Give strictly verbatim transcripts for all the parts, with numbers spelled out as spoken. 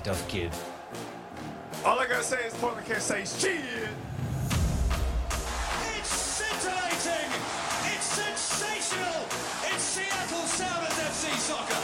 tough kid. All I gotta say is Portland can't say shit. It's scintillating! It's sensational! It's Seattle Sounders F C Soccer!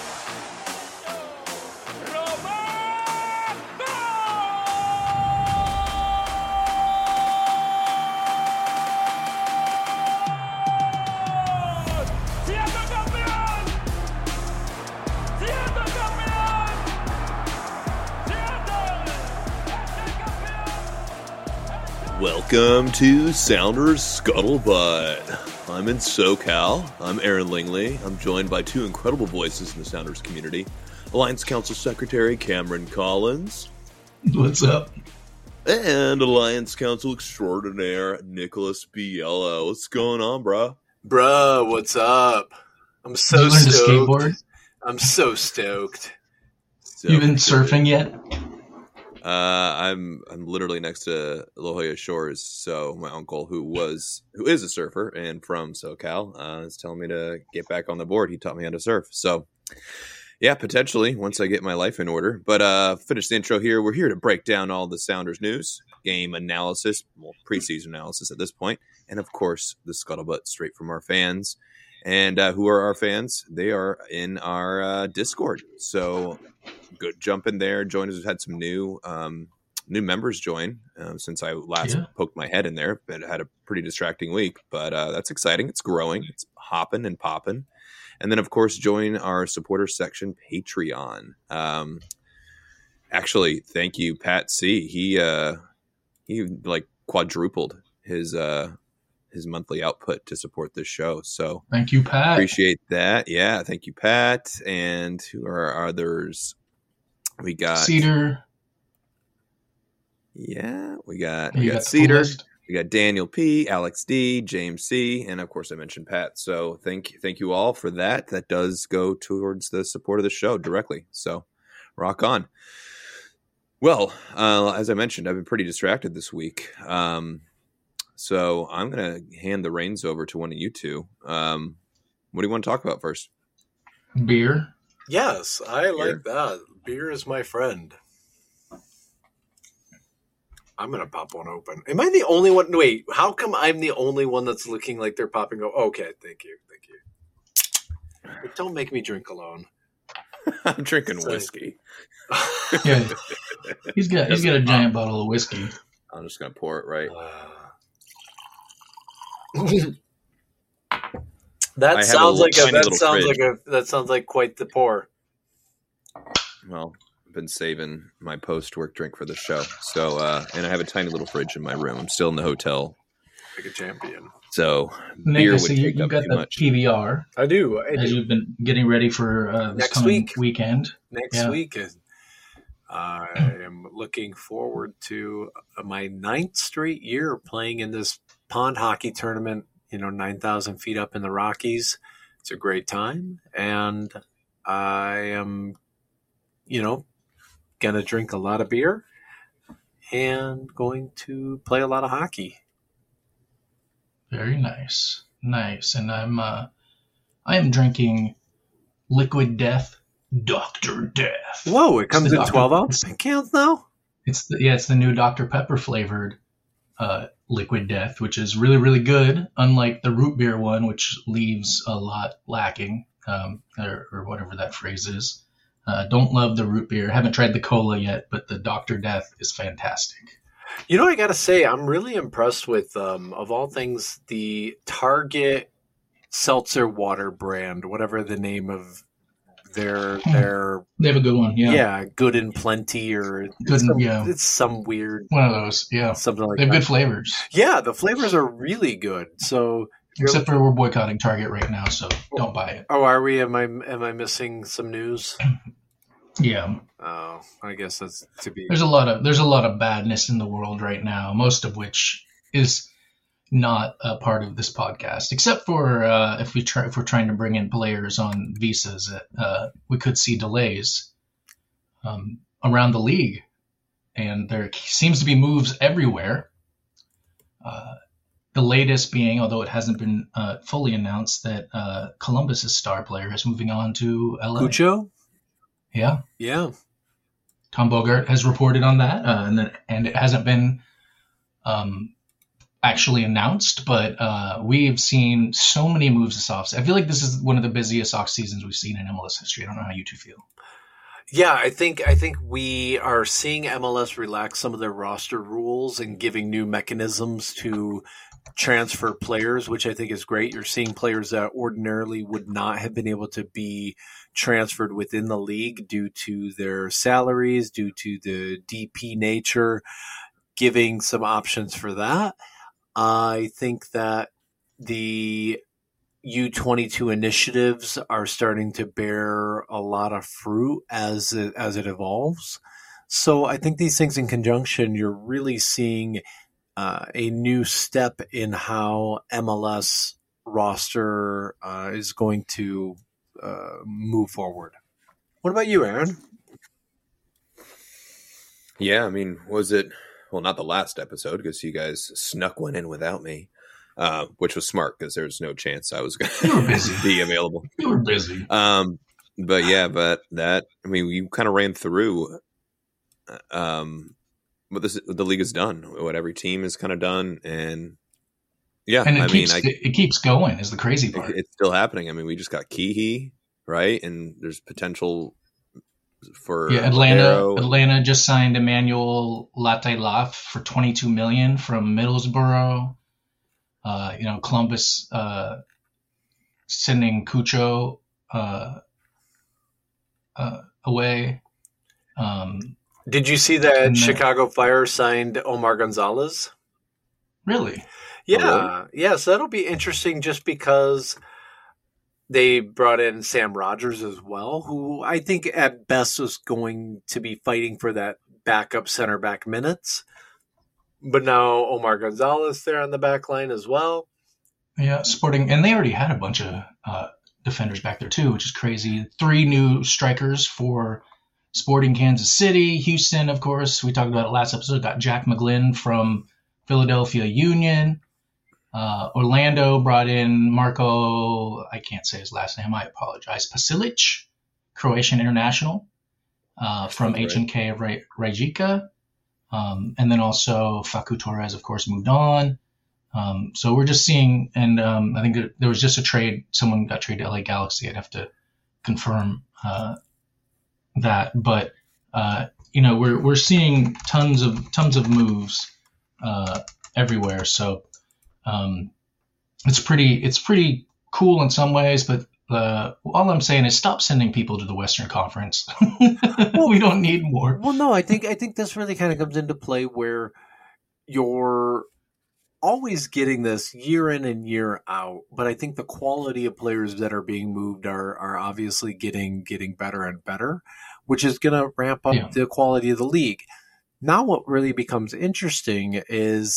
Welcome to Sounders Scuttlebutt. I'm in SoCal. I'm Aaron Lingley. I'm joined by two incredible voices in the Sounders community. Alliance Council Secretary Cameron Collins. What's up? And Alliance Council Extraordinaire Nicholas Biella. What's going on, bro? Bro, what's up? I'm so Did you learn to stoked. skateboard? I'm so stoked. So, You been surfing yet? Uh, I'm I'm literally next to La Jolla Shores, so my uncle, who was who is a surfer and from SoCal, uh, is telling me to get back on the board. He taught me how to surf, so yeah, potentially once I get my life in order. But uh, finish the intro here. We're here to break down all the Sounders news, game analysis, well, preseason analysis at this point, and of course the scuttlebutt straight from our fans. And uh, who are our fans? They are in our uh, Discord. So good, jump in there. Join us. We've had some new um, new members join uh, since I last Yeah. poked my head in there. But had a pretty distracting week. But uh, that's exciting. It's growing. It's hopping and popping. And then, of course, join our supporter section Patreon. Um, actually, thank you, Pat C. He uh, he like quadrupled his uh, his monthly output to support this show. So Thank you, Pat. appreciate that. Yeah, thank you, Pat. And who are our others? We got Cedar. Yeah, we got You we got got the full Cedar. list? We got Daniel P, Alex D, James C, and of course I mentioned Pat. So thank thank you all for that. That does go towards the support of the show directly. So rock on. Well, uh, as I mentioned, I've been pretty distracted this week. Um, so I'm going to hand the reins over to one of you two. Um, what do you want to talk about first? Beer. Yes, I Beer. like that. Beer is my friend. I'm going to pop one open. Am I the only one? Wait, how come I'm the only one that's looking like they're popping? Oh, okay, thank you. Thank you. But don't make me drink alone. I'm drinking Sorry. whiskey. Yeah. He's got he's got a giant bottle of whiskey. I'm just going to pour it right. That I have a sounds like a tiny that little sounds fridge. like a that sounds like quite the pour. Well, I've been saving my post-work drink for the show. So, uh, and I have a tiny little fridge in my room. I'm still in the hotel. Like a champion. So Nick, beer I would see you, take you up got too the much. P V R I do. I as do. you've been getting ready for uh, this Next coming week. weekend. Next Yeah. week. is- I am looking forward to my ninth straight year playing in this pond hockey tournament, you know, nine thousand feet up in the Rockies. It's a great time. And I am, you know, going to drink a lot of beer and going to play a lot of hockey. Very nice. Nice. And I'm uh I am drinking Liquid Death Doctor Death. Whoa, it comes the in Doctor- twelve ounce cans now? It's the, yeah, it's the new Doctor Pepper flavored uh, Liquid Death, which is really, really good. Unlike the root beer one, which leaves a lot lacking, um, or, or whatever that phrase is. Uh, don't love the root beer. Haven't tried the cola yet, but the Doctor Death is fantastic. You know, I got to say, I'm really impressed with, um, of all things, the Target seltzer water brand, whatever the name of their their They have a good one, yeah. yeah, Good and Plenty or Good, some, yeah. it's some weird One of those, yeah. something like They have that. good flavors. Yeah, the flavors are really good. So, you're Except for we're boycotting Target right now, so don't buy it. oh, are we? Am I am I missing some news? Yeah. Oh, I guess that's to be. There's a lot of there's a lot of badness in the world right now, most of which is not a part of this podcast, except for uh, if we try if we're trying to bring in players on visas, uh, we could see delays um, around the league, and there seems to be moves everywhere. Uh, the latest being, although it hasn't been uh, fully announced, that uh, Columbus's star player is moving on to L A. Cucho? Yeah, Yeah. Tom Bogart has reported on that, uh, and then, and it hasn't been um, actually announced. But uh, we've seen so many moves this offseason. I feel like this is one of the busiest off seasons we've seen in M L S history. I don't know how you two feel. Yeah, I think I think we are seeing M L S relax some of their roster rules and giving new mechanisms to transfer players, which I think is great. You're seeing players that ordinarily would not have been able to be transferred within the league due to their salaries, due to the D P nature, giving some options for that. I think that the U twenty-two initiatives are starting to bear a lot of fruit as it, as it evolves. So I think these things in conjunction, you're really seeing uh, a new step in how M L S roster uh, is going to uh, move forward. What about you, Aaron? Yeah, I mean, was it, well, not the last episode because you guys snuck one in without me. Uh, which was smart because there was no chance I was going to be available. You were busy. Um, but yeah, but that, I mean, we kind of ran through um, what this, the league is done, what every team is kind of done. And yeah, and it I keeps, mean, I, it, it keeps going is the crazy part. It, it's still happening. I mean, we just got Keehee, right? And there's potential for yeah, Atlanta. Arrow. Atlanta just signed Emmanuel Latailaf for twenty-two million dollars from Middlesbrough. Uh, you know, Columbus uh, sending Cucho uh, uh, away. Um, Did you see that and, uh, Chicago Fire signed Omar Gonzalez? Really? Yeah. Oh, really? Yeah, so that'll be interesting just because they brought in Sam Rogers as well, who I think at best was going to be fighting for that backup center back minutes. But now Omar Gonzalez there on the back line as well. Yeah, Sporting, and they already had a bunch of uh, defenders back there too, which is crazy. Three new strikers for Sporting Kansas City. Houston, of course, we talked about it last episode, got Jack McGlynn from Philadelphia Union. Uh, Orlando brought in Marco, I can't say his last name, I apologize, Pasilic, Croatian international uh, from H N K Rijeka. Um, and then also Facu Torres, of course, moved on. Um, so we're just seeing, and um, I think there was just a trade. Someone got traded to L A Galaxy. I'd have to confirm uh, that, but uh, you know, we're we're seeing tons of tons of moves uh, everywhere. So um, it's pretty it's pretty cool in some ways, but Uh, all I'm saying is stop sending people to the Western Conference. We don't need more. Well, no, I think I think this really kind of comes into play where you're always getting this year in and year out, but I think the quality of players that are being moved are are obviously getting getting better and better, which is going to ramp up Yeah. the quality of the league. Now, what really becomes interesting is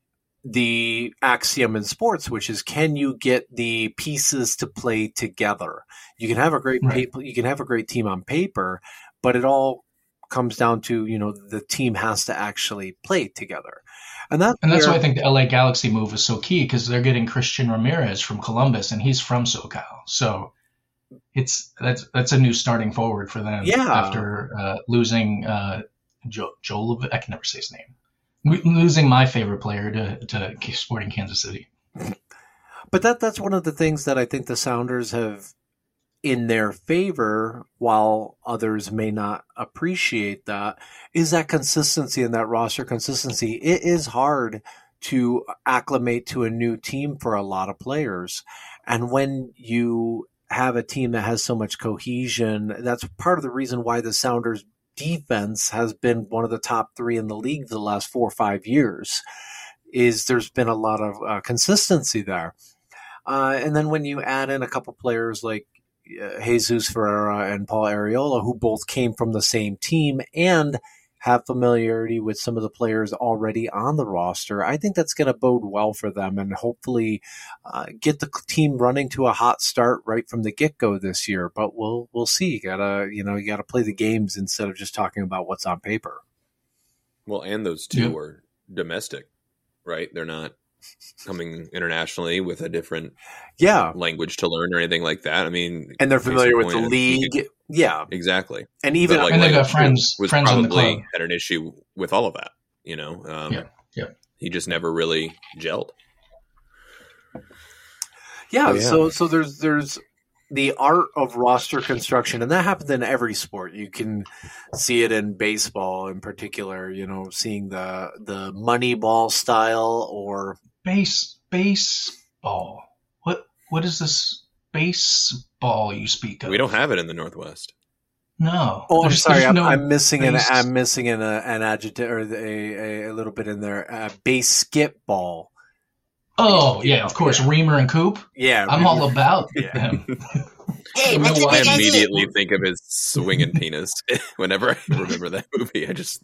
the axiom in sports, which is, can you get the pieces to play together? You can have a great Right. paper, you can have a great team on paper, but it all comes down to, you know, the team has to actually play together. And that's, And that's where, why I think the L A Galaxy move is so key, because they're getting Christian Ramirez from Columbus, and he's from SoCal. So it's that's that's a new starting forward for them. Yeah. After uh, losing uh, Joe, Joel, I can never say his name. Losing my favorite player to, to Sporting Kansas City. But that that's one of the things that I think the Sounders have in their favor, while others may not appreciate that, is that consistency and that roster consistency. It is hard to acclimate to a new team for a lot of players. And when you have a team that has so much cohesion, that's part of the reason why the Sounders defense has been one of the top three in the league the last four or five years, is there's been a lot of uh, consistency there. Uh, and then when you add in a couple players like uh, Jesus Ferreira and Paul Arriola, who both came from the same team and have familiarity with some of the players already on the roster, I think that's going to bode well for them and hopefully uh, get the team running to a hot start right from the get-go this year. But we'll we'll see. You gotta you know you gotta play the games instead of just talking about what's on paper. Well, and those two Yeah. are domestic, right? They're not coming internationally with a different Yeah, language to learn or anything like that. I mean, and they're case in familiar with the point, league, Yeah, exactly. and even But, like, And they Lego got friends- was friends in the probably club. had an issue with all of that. You know, um, Yeah, yeah. he just never really gelled. yeah, Oh, yeah. So so there's there's the art of roster construction, and that happens in every sport. You can see it in baseball, in particular. You know, seeing the the Moneyball style, or Base baseball. What what is this baseball you speak of? We don't have it in the Northwest. No. oh, I'm There's- sorry, there's I'm, no I'm missing an base- I'm missing an uh, an adjective or a, a a little bit in there. Uh, basketball. Oh yeah, of course, Reamer and Coop. Yeah, I'm all about Yeah. them. Hey, You know what's a why I big idea? immediately think of his swinging penis whenever I remember that movie. I just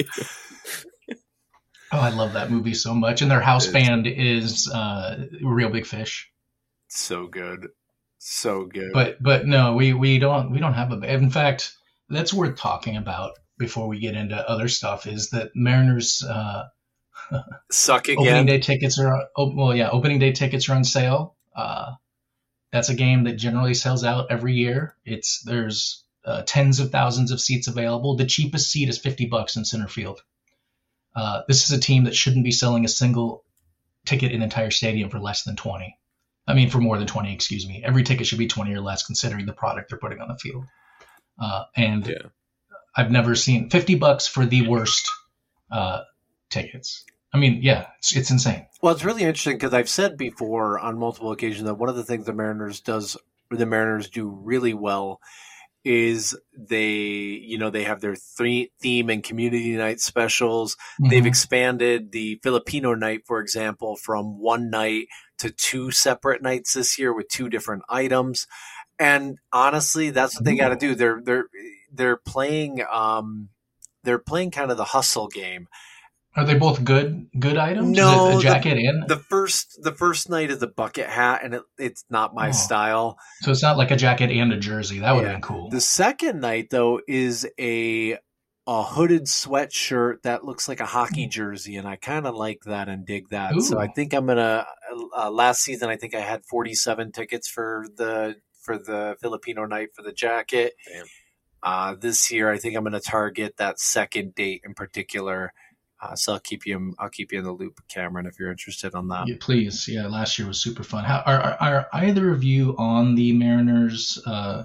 Oh, I love that movie so much. And their house It's- band is uh, Real Big Fish. so good, so good. But but no, we, we don't we don't have a. In fact, that's worth talking about before we get into other stuff. Is that Mariners uh, suck opening again. day tickets are oh, well yeah opening day tickets are on sale. Uh, that's a game that generally sells out every year. It's there's uh, tens of thousands of seats available. The cheapest seat is fifty bucks in center field. Uh, this is a team that shouldn't be selling a single ticket in the entire stadium for less than twenty. I mean, for more than twenty, excuse me. Every ticket should be twenty or less, considering the product they're putting on the field. Uh, and Yeah. I've never seen fifty bucks for the worst uh, tickets. I mean, yeah, it's, it's insane. Well, it's really interesting because I've said before on multiple occasions that one of the things the Mariners does, or the Mariners do really well, is they, you know, they have their three theme and community night specials. They've Mhm. expanded the Filipino night, for example, from one night to two separate nights this year with two different items. And honestly, that's what they got to do. They're they're they're playing um they're playing kind of the hustle game. Are they both good good items? No, Is it the- a jacket and The first the first night is the bucket hat, and it, it's not my Oh. style. so it's not like a jacket and a jersey. That would have Yeah. been cool. The second night, though, is a a hooded sweatshirt that looks like a hockey jersey, and I kind of like that and dig that. So Ooh. I think I'm gonna. Uh, last season, I think I had forty-seven tickets for the for the Filipino night for the jacket. Damn. Uh, this year, I think I'm gonna target that second date in particular. Uh, so I'll keep you. I'll keep you in the loop, Cameron, if you're interested on that. Yeah, please. Yeah, last year was super fun. How, are, are are either of you on the Mariners uh,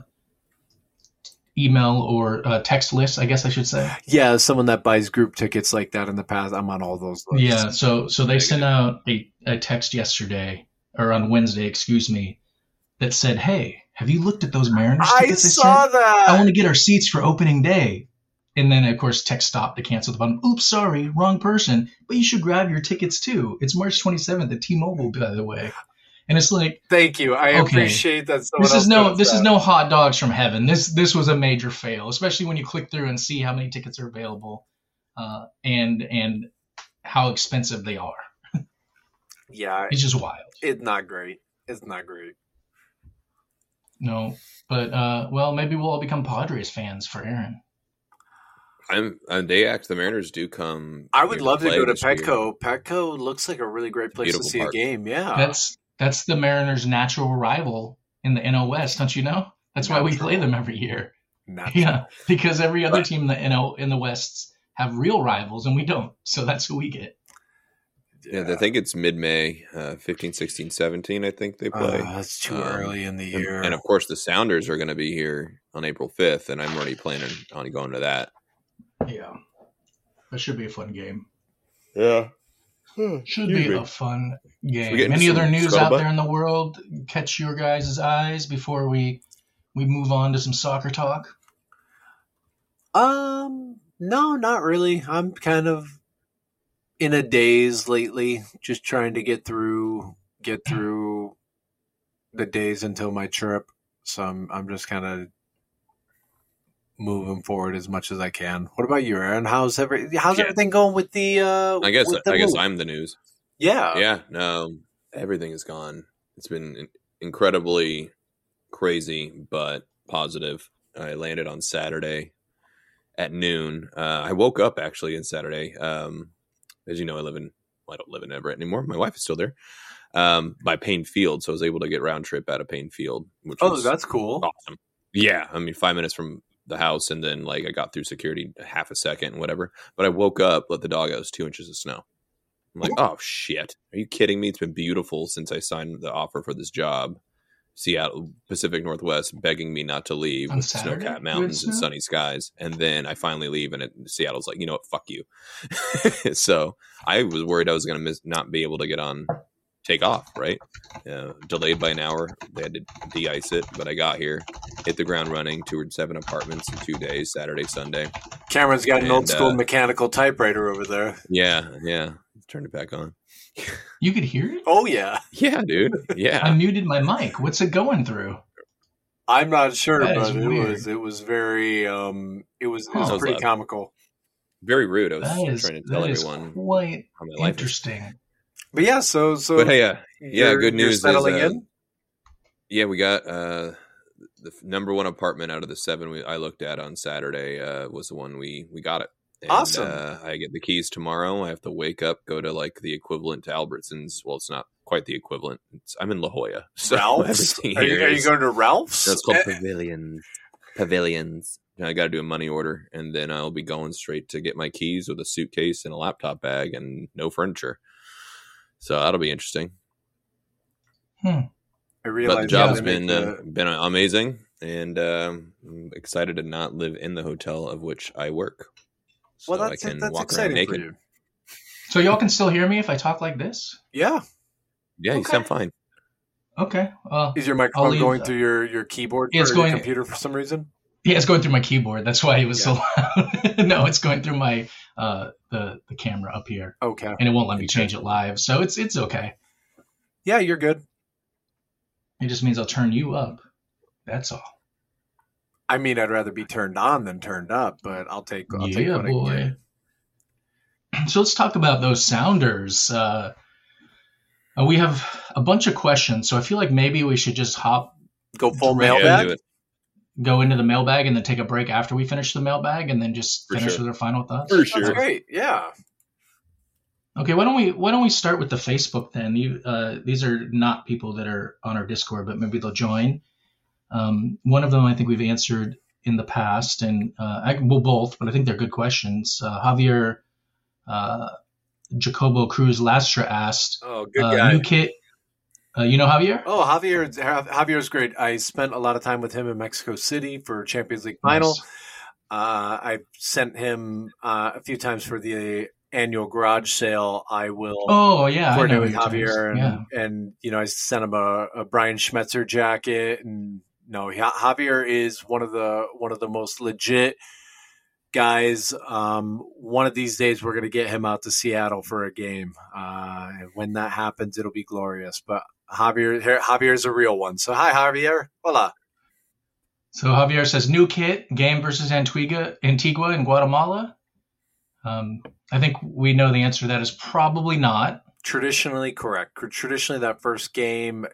email or uh, text list? I guess I should say. Yeah, as someone that buys group tickets like that in the past, I'm on all those lists. Yeah. So so they sent out a, a text yesterday or on Wednesday, excuse me, that said, "Hey, have you looked at those Mariners I tickets they saw sent? that. I want to get our seats for opening day." And then, of course, text stopped to cancel the button. Oops, sorry, wrong person. But you should grab your tickets too. It's March twenty-seventh at T-Mobile, by the way. And it's like, Thank you. I Okay. appreciate that. Someone this else is no does this that. is no hot dogs from heaven. This this was a major fail, especially when you click through and see how many tickets are available, uh, and and how expensive they are. Yeah, It's just wild. it's not great. It's not great. No, but uh, well, maybe we'll all become Padres fans for Aaron. I'm, I'm they act the Mariners do come. I would here love to play go to this year. Petco. Petco looks like a really great place Beautiful to see park. a game. Yeah, That's that's the Mariners' natural rival in the N L West, don't you know? That's why we Natural. play them every year. Natural. Yeah, because every other Right. team in the N L in the West have real rivals, and we don't. So that's who we get. Yeah, I think it's mid-May, uh, fifteen, sixteen, seventeen, I think they play. Uh, that's too Um, early in the and, year. and of course, the Sounders are going to be here on April fifth, and I'm already planning on going to that. Yeah, that should be a fun game. Yeah. Should Excuse be me. a fun we game. get into Any some other news scuttlebutt? out there in the world catch your guys' eyes before we we move on to some soccer talk? Um, no, not really. I'm kind of in a daze lately, just trying to get through get through the days until my trip. So I'm I'm just kind of moving forward as much as I can. What about you, Aaron? How's every How's Yeah. everything going with the? Uh, I guess with the I guess move? I'm the news. Yeah. Yeah, no, everything is gone. It's been in- incredibly crazy, but positive. I landed on Saturday at noon. Uh, I woke up actually on Saturday. Um, as you know, I live in, well, I don't live in Everett anymore. My wife is still there. Um, by Payne Field, so I was able to get round trip out of Payne Field, which Oh, was that's cool. awesome. Yeah, I mean, five minutes from the house, and then like I got through security half a second, whatever. But I woke up, let the dog out, it was two inches of snow. I'm like, oh shit, are you kidding me? It's been beautiful since I signed the offer for this job. Seattle, Pacific Northwest, begging me not to leave On with Saturday? snow-capped You had mountains and snow? sunny skies. And then I finally leave, and it, Seattle's like, you know what, fuck you. So I was worried I was going to miss, not be able to get on, take off, right? Uh, delayed by an hour. They had to de-ice it, but I got here, hit the ground running, toured seven apartments in two days, Saturday, Sunday. Cameron's got an And, old school uh, mechanical typewriter over there. Yeah, yeah. Turned it back on. You could hear it? Oh, yeah. Yeah, dude. Yeah. I muted my mic. What's it going through? I'm not sure, That is but it weird. was it was very um it was it was Huh. pretty Loud. comical. Very rude. I was That is, trying to tell that is everyone quite how my life is. interesting. But yeah, so so But hey, uh, yeah, you're- good you're news is, settling uh, in. yeah, we got uh, the f- number one apartment out of the seven we, I looked at on Saturday uh, was the one we, we got it. And, Awesome. Uh, I get the keys tomorrow. I have to wake up, go to like the equivalent to Albertsons. Well, it's not quite the equivalent. It's, I'm in La Jolla. So Ralph's? everything Are you, here are you is- going to Ralph's? No, it's called Eh, pavilions. Pavilions. And I got to do a money order, and then I'll be going straight to get my keys with a suitcase and a laptop bag and no furniture. So that'll be interesting. I But realize the job has you gotta been make uh, the- been amazing, and um, I'm excited to not live in the hotel of which I work, so well, I that's can that's walk around exciting naked. for you. So y'all can still hear me if I talk like this? Yeah, Yeah, you Okay. sound fine. Okay. Well, is your microphone leave- going through your, your keyboard Yeah, it's or your going- computer for some reason? yeah, it's going through my keyboard. That's why it was so loud. No, it's going through my uh the the camera up here, Okay, and it won't let me change it live. So it's it's okay. yeah, you're good. It just means I'll turn you up. That's all. I mean, I'd rather be turned on than turned up, but I'll take I'll take Yeah, what I can get. boy. So let's talk about those Sounders. Uh, uh, we have a bunch of questions, so I feel like maybe we should just hop, Go full Direct- Yeah, mailbag. do it. go into the mailbag, and then take a break after we finish the mailbag, and then just For finish sure. with our final thoughts. For That's sure. great. Yeah. Okay, why don't we why don't we start with the Facebook then? You, uh, these are not people that are on our Discord, but maybe they'll join. Um, one of them I think we've answered in the past, and uh, I, well both, but I think they're good questions. Uh, Javier uh, Jacobo Cruz Lastra asked, Oh, good uh, guy. new kit. Uh, you know Javier? Oh, Javier Javier's great. I spent a lot of time with him in Mexico City for Champions League final. Nice. Uh, I sent him uh, a few times for the annual garage sale. I will Oh yeah, I coordinate know with your types. Javier, and, Yeah. and you know, I sent him a, a Brian Schmetzer jacket. And no, Ja- Javier is one of the one of the most legit guys. Um, one of these days, we're going to get him out to Seattle for a game. Uh, and when that happens, it'll be glorious. But Javier, Javier's a real one. So hi, Javier. Hola. So Javier says new kit game versus Antigua, Antigua in Guatemala. Um, I think we know the answer to that is probably not. Traditionally correct. Traditionally, that first game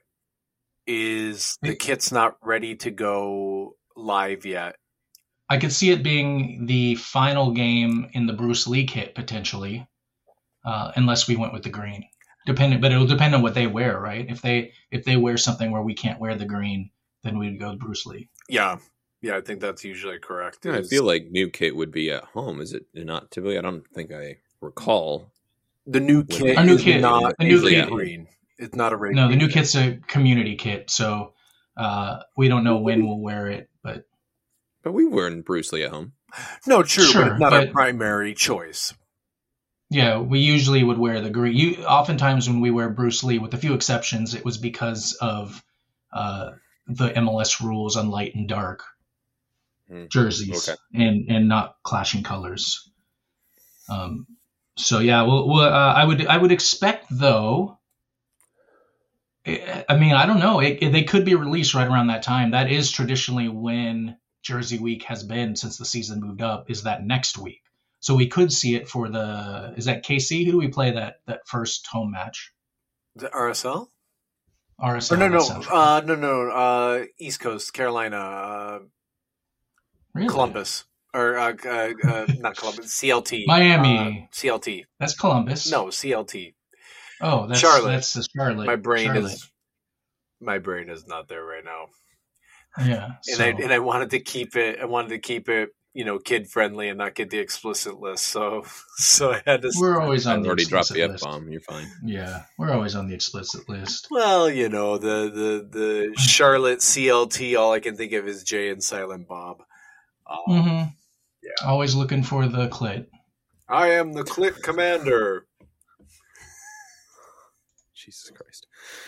is the kit's not ready to go live yet. I could see it being the final game in the Bruce Lee kit potentially, uh, unless we went with the green. Depending, but it'll depend on what they wear, right? If they if they wear something where we can't wear the green, then we'd go with Bruce Lee. Yeah. Yeah, I think that's usually correct. Yeah, I Is- feel like new kit would be at home. Is it not typically? I don't think I recall. the new kit A new is kit- not a new usually kit. green. It's not a red. No, the new kit. kit's a community kit, so uh, we don't know when we'll wear it, but But we were in Bruce Lee at home. No, true, Sure, but it's not our but- primary choice. yeah, we usually would wear the green. You, oftentimes when we wear Bruce Lee, with a few exceptions, it was because of uh, the M L S rules on light and dark Hmm. jerseys Okay. and and not clashing colors. Um, so yeah, well, well uh, I would I would expect though. I I mean, I don't know. It, it- they could be released right around that time. That is traditionally when Jersey Week has been since the season moved up. Is that next week? So we could see it for the. Is that K C? Who do we play that that first home match? The R S L? R S Or L. no, no, that sounds right. uh, no, no. Uh, East Coast, Carolina, uh, Really? Columbus, or uh, uh, uh, not Columbus, C L T, Miami. uh, C L T. That's Columbus. No, C L T. Oh, that's Charlotte. That's the Charlotte. My brain Charlotte. is, my brain is not there right now. Yeah. and So. I and I wanted to keep it. I wanted to keep it, you know, kid friendly and not get the explicit list. So, so I had to. We're always on I've the already dropped explicit the list. F-bomb. You're fine. Yeah, we're always on the explicit list. Well, you know, the the the Charlotte C L T. All I can think of is Jay and Silent Bob. Um, Mm-hmm. Yeah. Always looking for the clit. I am the Clit Commander. Jesus Christ.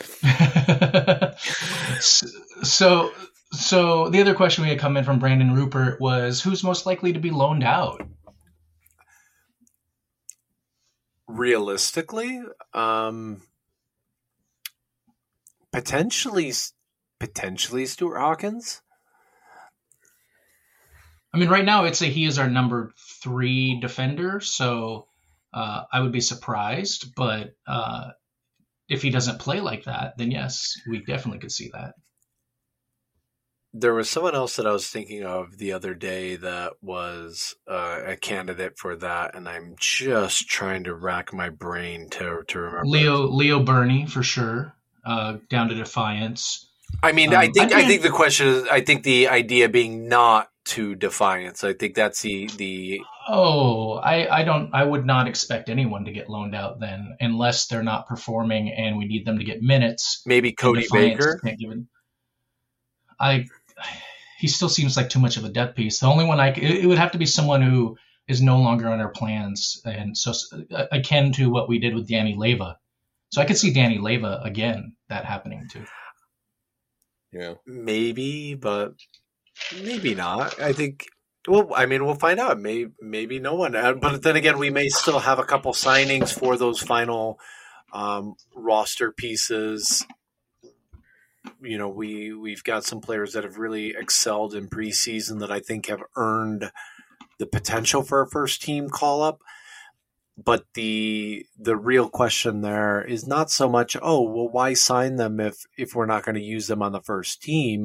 so, so the other question we had come in from Brandon Rupert was, who's most likely to be loaned out? Realistically, um, potentially, potentially Stuart Hawkins. I mean, right now it's a he is our number three defender, so uh, I would be surprised. But uh, if he doesn't play like that, then yes, we definitely could see that. There was someone else that I was thinking of the other day that was uh, a candidate for that, and I'm just trying to rack my brain to to remember. Leo Leo Burney for sure, uh, down to Defiance. I mean, Um, I think I I mean- think the question is, I think the idea being not to Defiance. I think that's the the Oh, I, I don't I would not expect anyone to get loaned out then, unless they're not performing and we need them to get minutes. maybe and Cody Defiance Baker. can't give it. I he still seems like too much of a depth piece. The only one I c- it, it would have to be someone who is no longer on our plans, and so uh, akin to what we did with Danny Leva. So I could see Danny Leva again that happening too. Yeah. Maybe, but maybe not. I think. Well, I mean, we'll find out. Maybe, maybe no one. Uh, But then again, we may still have a couple signings for those final um, roster pieces. You know, we we've got some players that have really excelled in preseason that I think have earned the potential for a first team call up. But the the real question there is not so much, oh, well, why sign them if if we're not going to use them on the first team?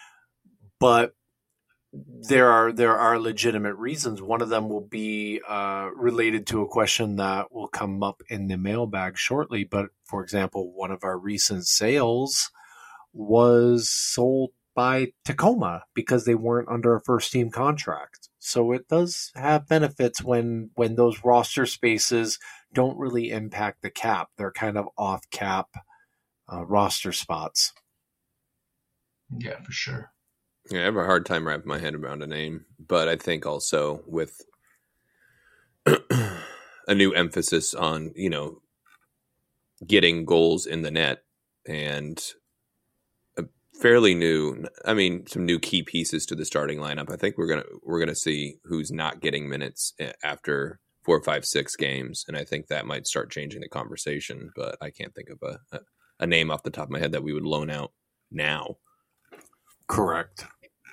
But there are there are legitimate reasons. One of them will be uh, related to a question that will come up in the mailbag shortly. But for example, one of our recent sales was sold by Tacoma because they weren't under a first team contract. So it does have benefits when when those roster spaces don't really impact the cap. They're kind of off cap uh, roster spots. Yeah, for sure. Yeah, I have a hard time wrapping my head around a name, but I think also with a new emphasis on, you know, getting goals in the net and a fairly new, I mean, some new key pieces to the starting lineup. I think we're gonna we're gonna see who's not getting minutes after four, five, six games, and I think that might start changing the conversation. But I can't think of a a, a name off the top of my head that we would loan out now. Correct.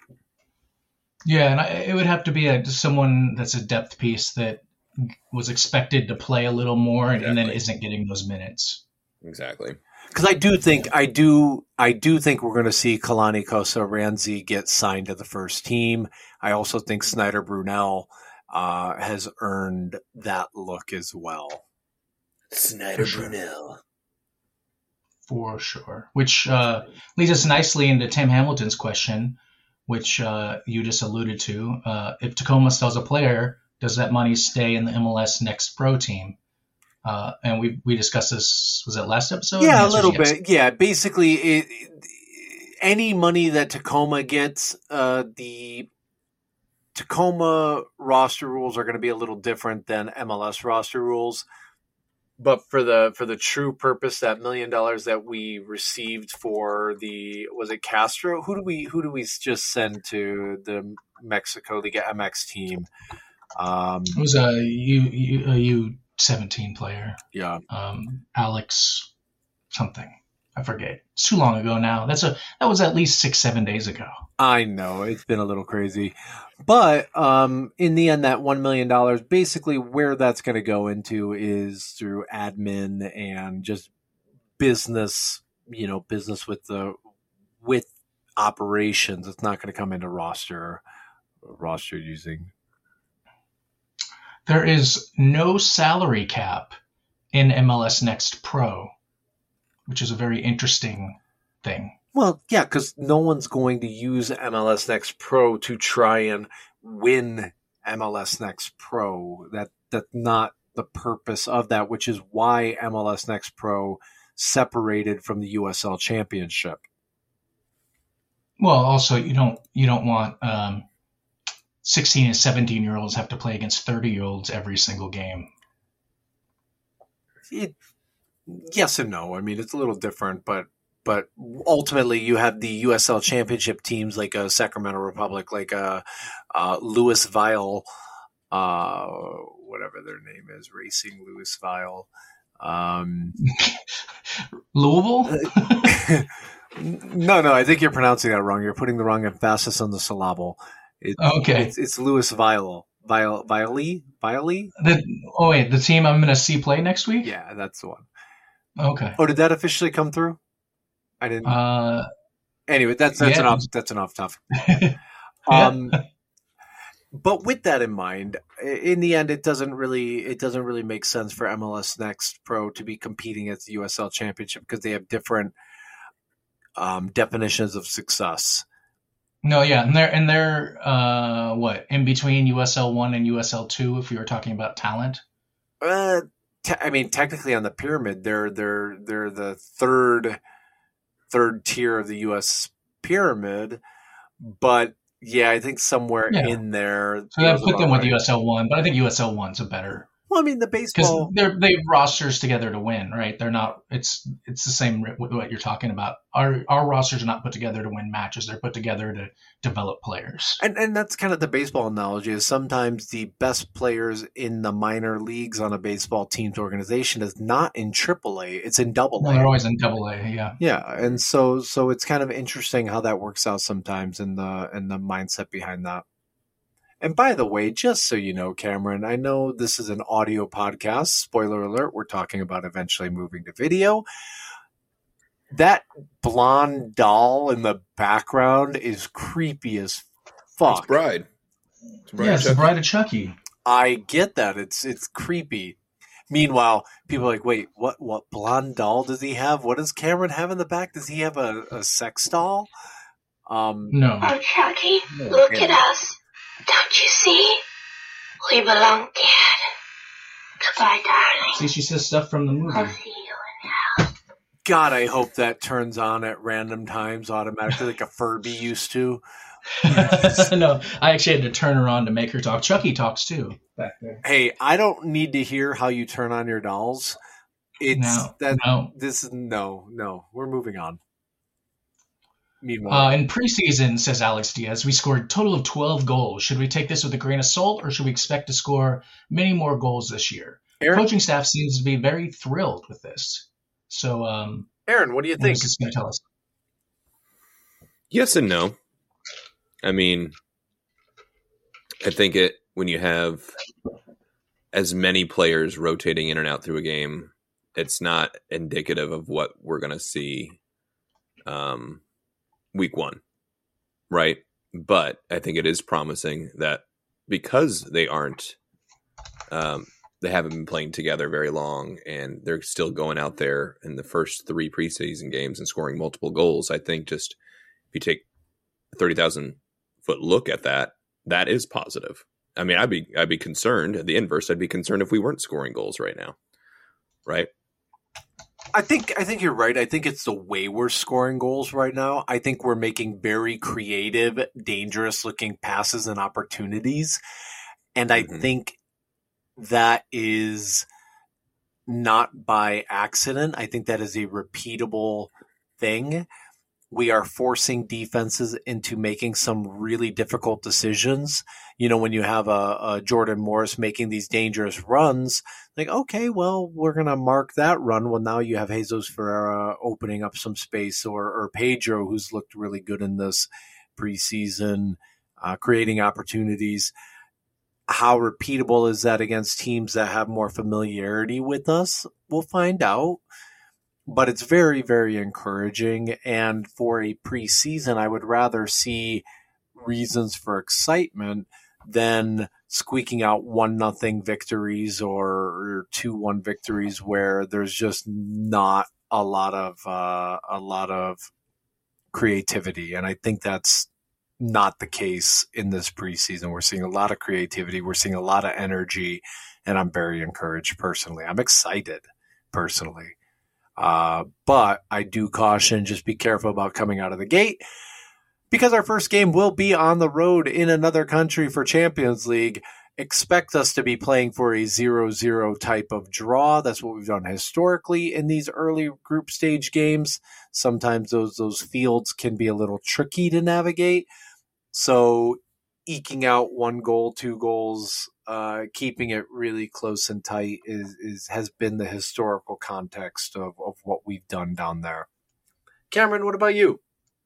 Yeah, and I, it would have to be a, someone that's a depth piece that was expected to play a little more and, and then Exactly. isn't getting those minutes. Exactly. Because I do think I do I do think we're going to see Kalani Kosa Ramsey get signed to the first team. I also think Snyder Brunel uh, has earned that look as well. Snyder For sure. Brunel. For sure. Which uh, leads us nicely into Tim Hamilton's question, which uh, you just alluded to. Uh, if Tacoma sells a player, does that money stay in the M L S Next Pro team? Uh, and we we discussed this, was it last episode? The Yeah, a answer is little yes. bit. Yeah, basically, it, it- any money that Tacoma gets, uh, the Tacoma roster rules are going to be a little different than M L S roster rules. But for the for the true purpose, that million dollars that we received for the was it Castro? Who do we who do we just send to the Mexico Liga M X team? Um, It was a U, U, a U seventeen player, yeah, um, Alex something. I forget. It's too long ago now. That's a that was at least six seven days ago. I know it's been a little crazy, but um, in the end, that one million dollars, basically where that's going to go into is through admin and just business. You know, business with the with operations. It's not going to come into roster roster using. There is no salary cap in M L S Next Pro, which is a very interesting thing. Well, yeah, because no one's going to use M L S Next Pro to try and win M L S Next Pro. That that's not the purpose of that, which is why M L S Next Pro separated from the U S L Championship. Well, also you don't you don't want um, sixteen and seventeen year olds have to play against thirty year olds every single game. It, yes and no. I mean, it's a little different, but but ultimately you have the U S L Championship teams like a Sacramento Republic, like a, a Louis Vile, uh, whatever their name is, Racing Louis Vile. Um, Louisville? no, no, I think you're pronouncing that wrong. You're putting the wrong emphasis on the syllable. It, okay. It's, it's Louis Vile. Vile, Viley? Viley? The, oh, wait, the team I'm going to see play next week? Yeah, that's the one. Okay. Oh, did that officially come through? I didn't. Uh, anyway, that's that's yeah. an off that's an off topic. yeah. Um, but with that in mind, in the end, it doesn't really it doesn't really make sense for M L S Next Pro to be competing at the U S L Championship because they have different um, definitions of success. No, yeah, and they're and they're uh, what in between U S L one and U S L two. If you were talking about talent, uh, te- I mean, technically on the pyramid, they're they're they're the third third tier of the U S pyramid, but yeah, I think somewhere yeah. in there. So that put them with U S L one, but I think U S L one's a better. Well, I mean, the baseball because they're they have rosters together to win, right? They're not. It's it's the same with what you're talking about. Our our rosters are not put together to win matches. They're put together to develop players. And and that's kind of the baseball analogy. Is sometimes the best players in the minor leagues on a baseball team's organization is not in triple A. It's in double A. No, they're always in double A. Yeah. Yeah, and so so it's kind of interesting how that works out sometimes in the in the mindset behind that. And by the way, just so you know, Cameron, I know this is an audio podcast. Spoiler alert, we're talking about eventually moving to video. That blonde doll in the background is creepy as fuck. It's Bride. It's Bride yeah, it's the Bride of Chucky. I get that. It's it's creepy. Meanwhile, people are like, wait, what what blonde doll does he have? What does Cameron have in the back? Does he have a, a sex doll? Um, no. Oh, Chucky, look at us. Don't you see? We belong together. Goodbye, darling. See, she says stuff from the movie. I'll see you in hell. God, I hope that turns on at random times automatically like a Furby used to. No, I actually had to turn her on to make her talk. Chucky talks too back there. Hey, I don't need to hear how you turn on your dolls. It's no, that no. This is no, no. We're moving on. Meanwhile, uh, in preseason, says Alex Diaz, we scored a total of twelve goals. Should we take this with a grain of salt, or should we expect to score many more goals this year? Aaron, coaching staff seems to be very thrilled with this. So, um, Aaron, what do you think? Who's going to tell us? Yes and no. I mean, I think it when you have as many players rotating in and out through a game, it's not indicative of what we're going to see um, week one, right? But I think it is promising that because they aren't, um, they haven't been playing together very long, and they're still going out there in the first three preseason games and scoring multiple goals. I think just if you take a thirty thousand foot look at that, that is positive. I mean, I'd be I'd be concerned. The inverse, I'd be concerned if we weren't scoring goals right now, right? I think I think you're right. I think it's the way we're scoring goals right now. I think we're making very creative, dangerous-looking passes and opportunities, and I mm-hmm. think that is not by accident. I think that is a repeatable thing. We are forcing defenses into making some really difficult decisions. You know, when you have a, a Jordan Morris making these dangerous runs, like, okay, well, we're going to mark that run. Well, now you have Jesus Ferreira opening up some space, or, or Pedro, who's looked really good in this preseason, uh, creating opportunities. How repeatable is that against teams that have more familiarity with us? We'll find out. But it's very, very encouraging. And for a preseason, I would rather see reasons for excitement than squeaking out one nothing victories or two one victories where there's just not a lot of uh, a lot of creativity. And I think that's not the case in this preseason. We're seeing a lot of creativity. We're seeing a lot of energy, and I'm very encouraged personally. I'm excited personally. Uh, but I do caution, just be careful about coming out of the gate, because our first game will be on the road in another country for Champions League. Expect us to be playing for a zero zero type of draw. That's what we've done historically in these early group stage games. Sometimes those those fields can be a little tricky to navigate. So eking out one goal, two goals, uh, keeping it really close and tight is, is has been the historical context of, of what we've done down there. Cameron, what about you?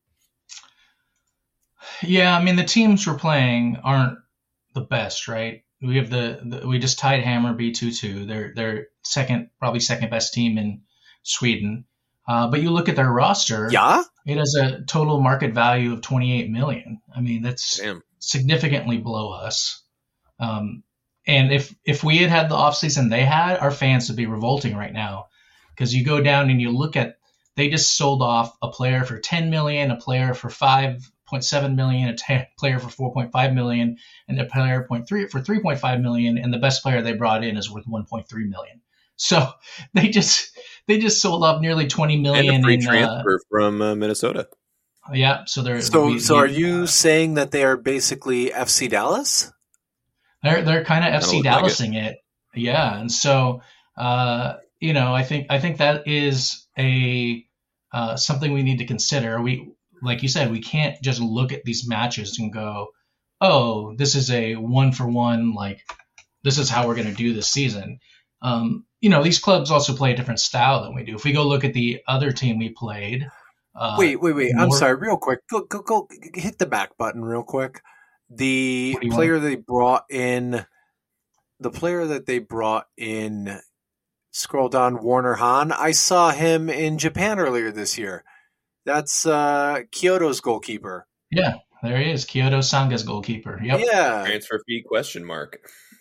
Yeah, I mean, the teams we're playing aren't the best, right? We have the, the we just tied Hammarby two two. They're they're second, probably second best team in Sweden. Uh, but you look at their roster, yeah, it has a total market value of twenty-eight million. I mean, that's Damn. significantly below us. Um, and if if we had had the offseason they had, our fans would be revolting right now, because you go down and you look at, they just sold off a player for ten million, a player for five point seven million, a t- player for four point five million, and a player point three for three point five million, and the best player they brought in is worth one point three million. So they just they just sold off nearly twenty million. And a free in, transfer uh, from uh, Minnesota. Yeah, so they're So we, so we, are you uh, saying that they are basically F C Dallas? They're they're kind of F C look like Dallasing it. Yeah, and so uh, you know, I think I think that is a uh, something we need to consider. We, like you said, we can't just look at these matches and go, "Oh, this is a one for one. Like, this is how we're going to do this season." Um, you know, these clubs also play a different style than we do. If we go look at the other team we played, uh, Wait, wait, wait. I'm Nor- sorry, real quick. Go, go, go. Hit the back button real quick. The What do you player they brought in, the player that they brought in, scroll down, Warner Hahn. I saw him in Japan earlier this year. That's uh, Kyoto's goalkeeper. Yeah, there he is, Kyoto Sanga's goalkeeper. Yep. Yeah. Transfer fee question mark.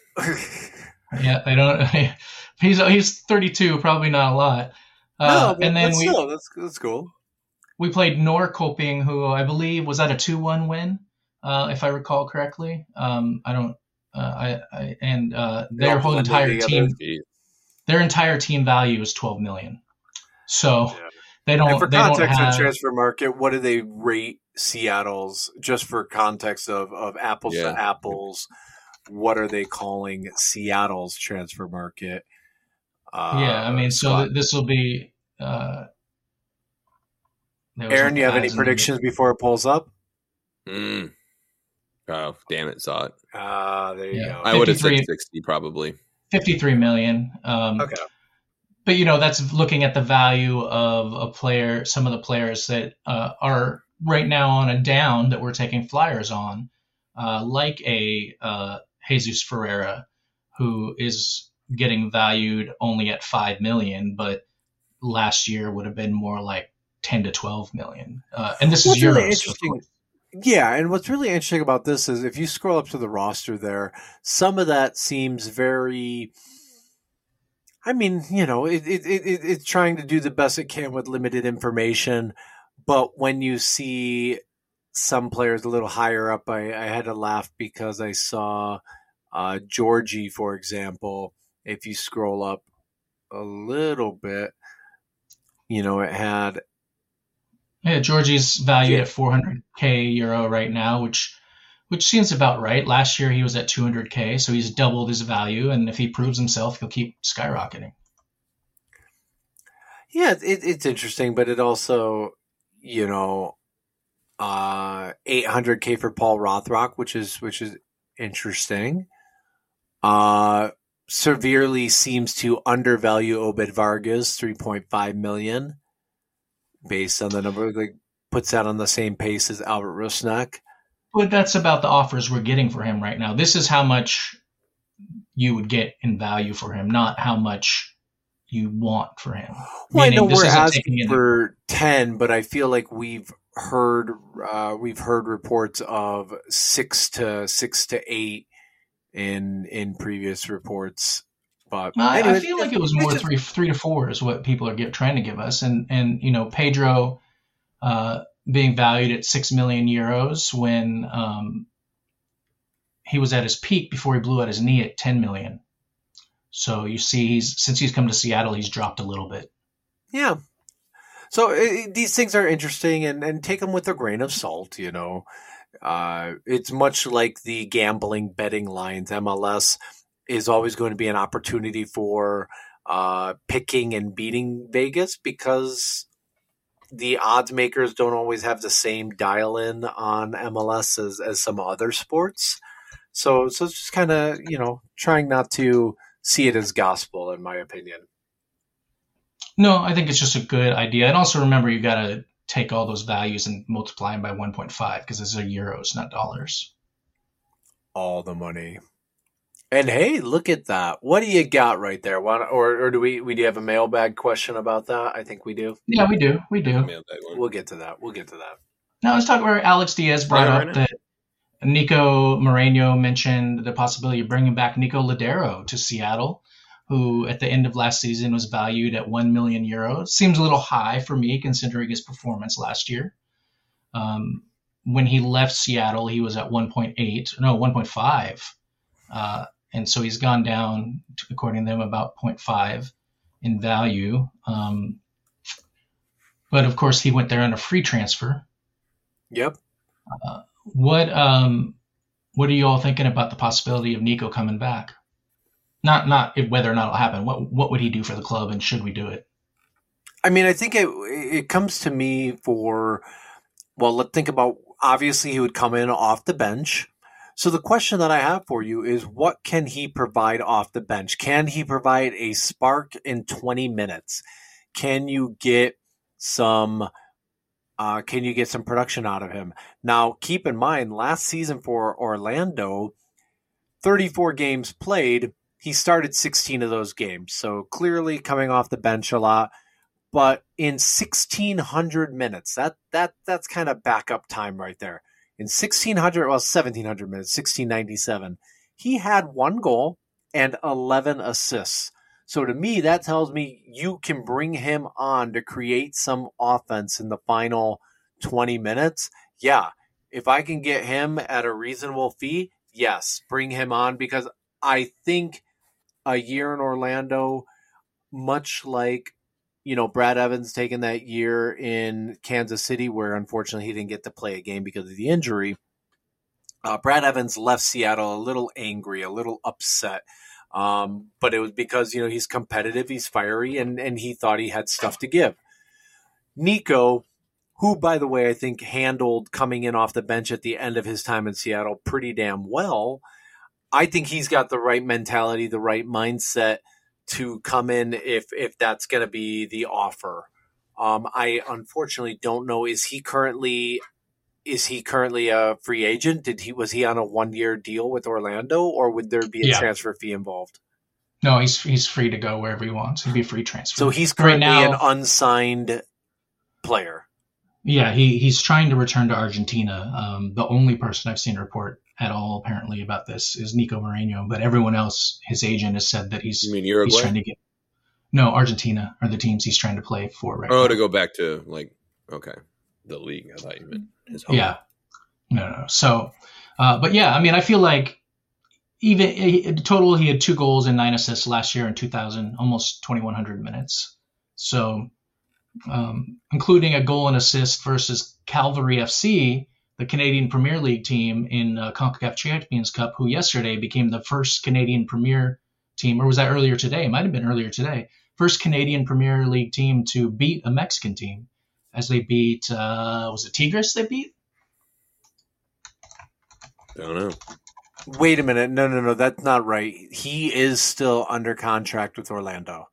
Yeah, they don't. He's he's thirty-two, probably not a lot. Uh, no, but and then that's we still, that's, that's cool. we played Norrköping, who I believe was at a two one win, uh, if I recall correctly. Um, I don't. Uh, I, I and uh, their all whole blended entire together. team, their entire team value is twelve million. So Yeah. they don't. And for they don't context have, on transfer market, what do they rate Seattle's? Just for context of, of apples Yeah. to apples, what are they calling Seattle's transfer market? Uh, yeah, I mean, so Scott? th- this will be. Uh, there was Aaron, no you have any ads in the- predictions before it pulls up? Mm. Oh, damn it, saw it. Ah, there you Yeah. go. I would have said fifty-three sixty probably. fifty-three million. Um, Okay. But, you know, that's looking at the value of a player, some of the players that uh, are right now on a down that we're taking flyers on, uh, like a uh, Jesus Ferreira, who is getting valued only at five million, but last year would have been more like ten to twelve million. Uh, and this What's is Euros. really of interesting, course. yeah, and what's really interesting about this is if you scroll up to the roster there, some of that seems very. I mean, you know, it, it, it, it's trying to do the best it can with limited information. But when you see some players a little higher up, I, I had to laugh because I saw uh, Georgie, for example. If you scroll up a little bit, you know, it had. Yeah, Georgie's valued Yeah. at four hundred k euro right now, which which seems about right. Last year he was at two hundred k, so he's doubled his value, and if he proves himself, he'll keep skyrocketing. Yeah, it, it's interesting, but it also, you know, uh, eight hundred k for Paul Rothrock, which is which is interesting. Uh, severely seems to undervalue Obed Vargas, three point five million, based on the number. Like puts that on the same pace as Albert Rusnak. But that's about the offers we're getting for him right now. This is how much you would get in value for him, not how much you want for him. Well, I know Meaning this we're isn't asking taking into- for ten, but I feel like we've heard uh, we've heard reports of six to six to eight in in previous reports. But I, anyway, I feel like it was it's more just- three three to four is what people are get, trying to give us, and and you know Pedro, uh, being valued at six million euros when um, he was at his peak before he blew out his knee at ten million. So you see, he's since he's come to Seattle, he's dropped a little bit. Yeah. So uh, these things are interesting, and, and take them with a grain of salt, you know. Uh, it's much like the gambling betting lines. M L S is always going to be an opportunity for uh, picking and beating Vegas because the odds makers don't always have the same dial in on M L S as, as some other sports. So, so it's just kind of, you know, trying not to see it as gospel, in my opinion. No, I think it's just a good idea. And also remember, you got to take all those values and multiply them by one point five because these are euros, not dollars. All the money. And hey, look at that. What do you got right there? Why, or or do we, we do have a mailbag question about that? I think we do. Yeah, we do. We do. We'll get to that. We'll get to that. Now let's talk about Alex Diaz brought Right, right up now. that Nico Moreno mentioned the possibility of bringing back Nico Ladero to Seattle, who at the end of last season was valued at one million euros. Seems a little high for me considering his performance last year. Um, when he left Seattle, he was at one point eight, no, one point five. Uh, and so he's gone down, to, according to them, about zero point five in value. Um, but of course, he went there on a free transfer. Yep. Uh, what um, what are you all thinking about the possibility of Nico coming back? Not not if, whether or not it'll happen. What what would he do for the club, and should we do it? I mean, I think it it comes to me for, well, let's think about, obviously he would come in off the bench. So the question that I have for you is, what can he provide off the bench? Can he provide a spark in twenty minutes? Can you get some uh, can you get some production out of him? Now, keep in mind, last season for Orlando, thirty-four games played, he started sixteen of those games. So clearly coming off the bench a lot. But in sixteen hundred minutes, that that that's kind of backup time right there. In sixteen hundred, well, seventeen hundred minutes, sixteen ninety-seven, he had one goal and eleven assists. So to me, that tells me you can bring him on to create some offense in the final twenty minutes. Yeah, if I can get him at a reasonable fee, yes, bring him on, because I think a year in Orlando, much like, you know, Brad Evans taking that year in Kansas City, where unfortunately he didn't get to play a game because of the injury. Uh, Brad Evans left Seattle a little angry, a little upset. Um, but it was because, you know, he's competitive, he's fiery, and, and he thought he had stuff to give. Nico, who, by the way, I think handled coming in off the bench at the end of his time in Seattle pretty damn well. I think he's got the right mentality, the right mindset to come in if if that's going to be the offer. Um, I unfortunately don't know. Is he currently is he currently a free agent? Did he was he on a one year deal with Orlando, or would there be a Yeah. transfer fee involved? No, he's he's free to go wherever he wants. He'd be a free transfer. So he's Right currently now- an unsigned player. Yeah, he he's trying to return to Argentina. Um, the only person I've seen report at all apparently about this is Nico Moreno, but everyone else, his agent has said that he's You mean he's Uruguay? trying to get. No, Argentina are the teams he's trying to play for right Oh, now. to go back to, like, okay, the league. I thought you meant his home. Yeah, no, no. So, uh, but yeah, I mean, I feel like even in total, he had two goals and nine assists last year in two thousand, almost twenty-one hundred minutes. So, um, including a goal and assist versus Calvary F C, the Canadian Premier League team in uh, CONCACAF Champions Cup, who yesterday became the first Canadian Premier team, or was that earlier today? It might have been earlier today. First Canadian Premier League team to beat a Mexican team, as they beat, uh, was it Tigres they beat? Don't know. Wait a minute. No, no, no. That's not right. He is still under contract with Orlando.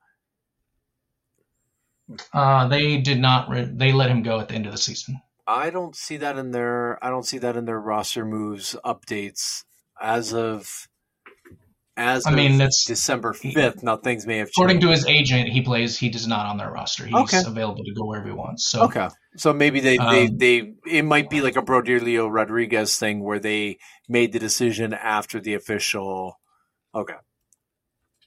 Uh, they did not. Re- they let him go at the end of the season. I don't see that in their. I don't see that in their roster moves updates as of. As I mean, of that's- December fifth. Now things may have changed. According to his agent, he plays. He does not on their roster. He's Okay. available to go wherever he wants. So Okay, so maybe they, they, Um, they it might be like a Brodelio Rodriguez thing where they made the decision after the official. Okay,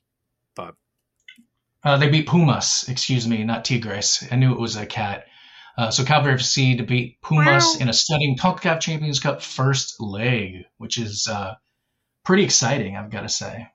but uh, they beat Pumas. Excuse me, not Tigres. I knew it was a cat. Uh, so Calvary F C to beat Pumas in a stunning CONCACAF Champions Cup first leg, which is uh, pretty exciting, I've got to say.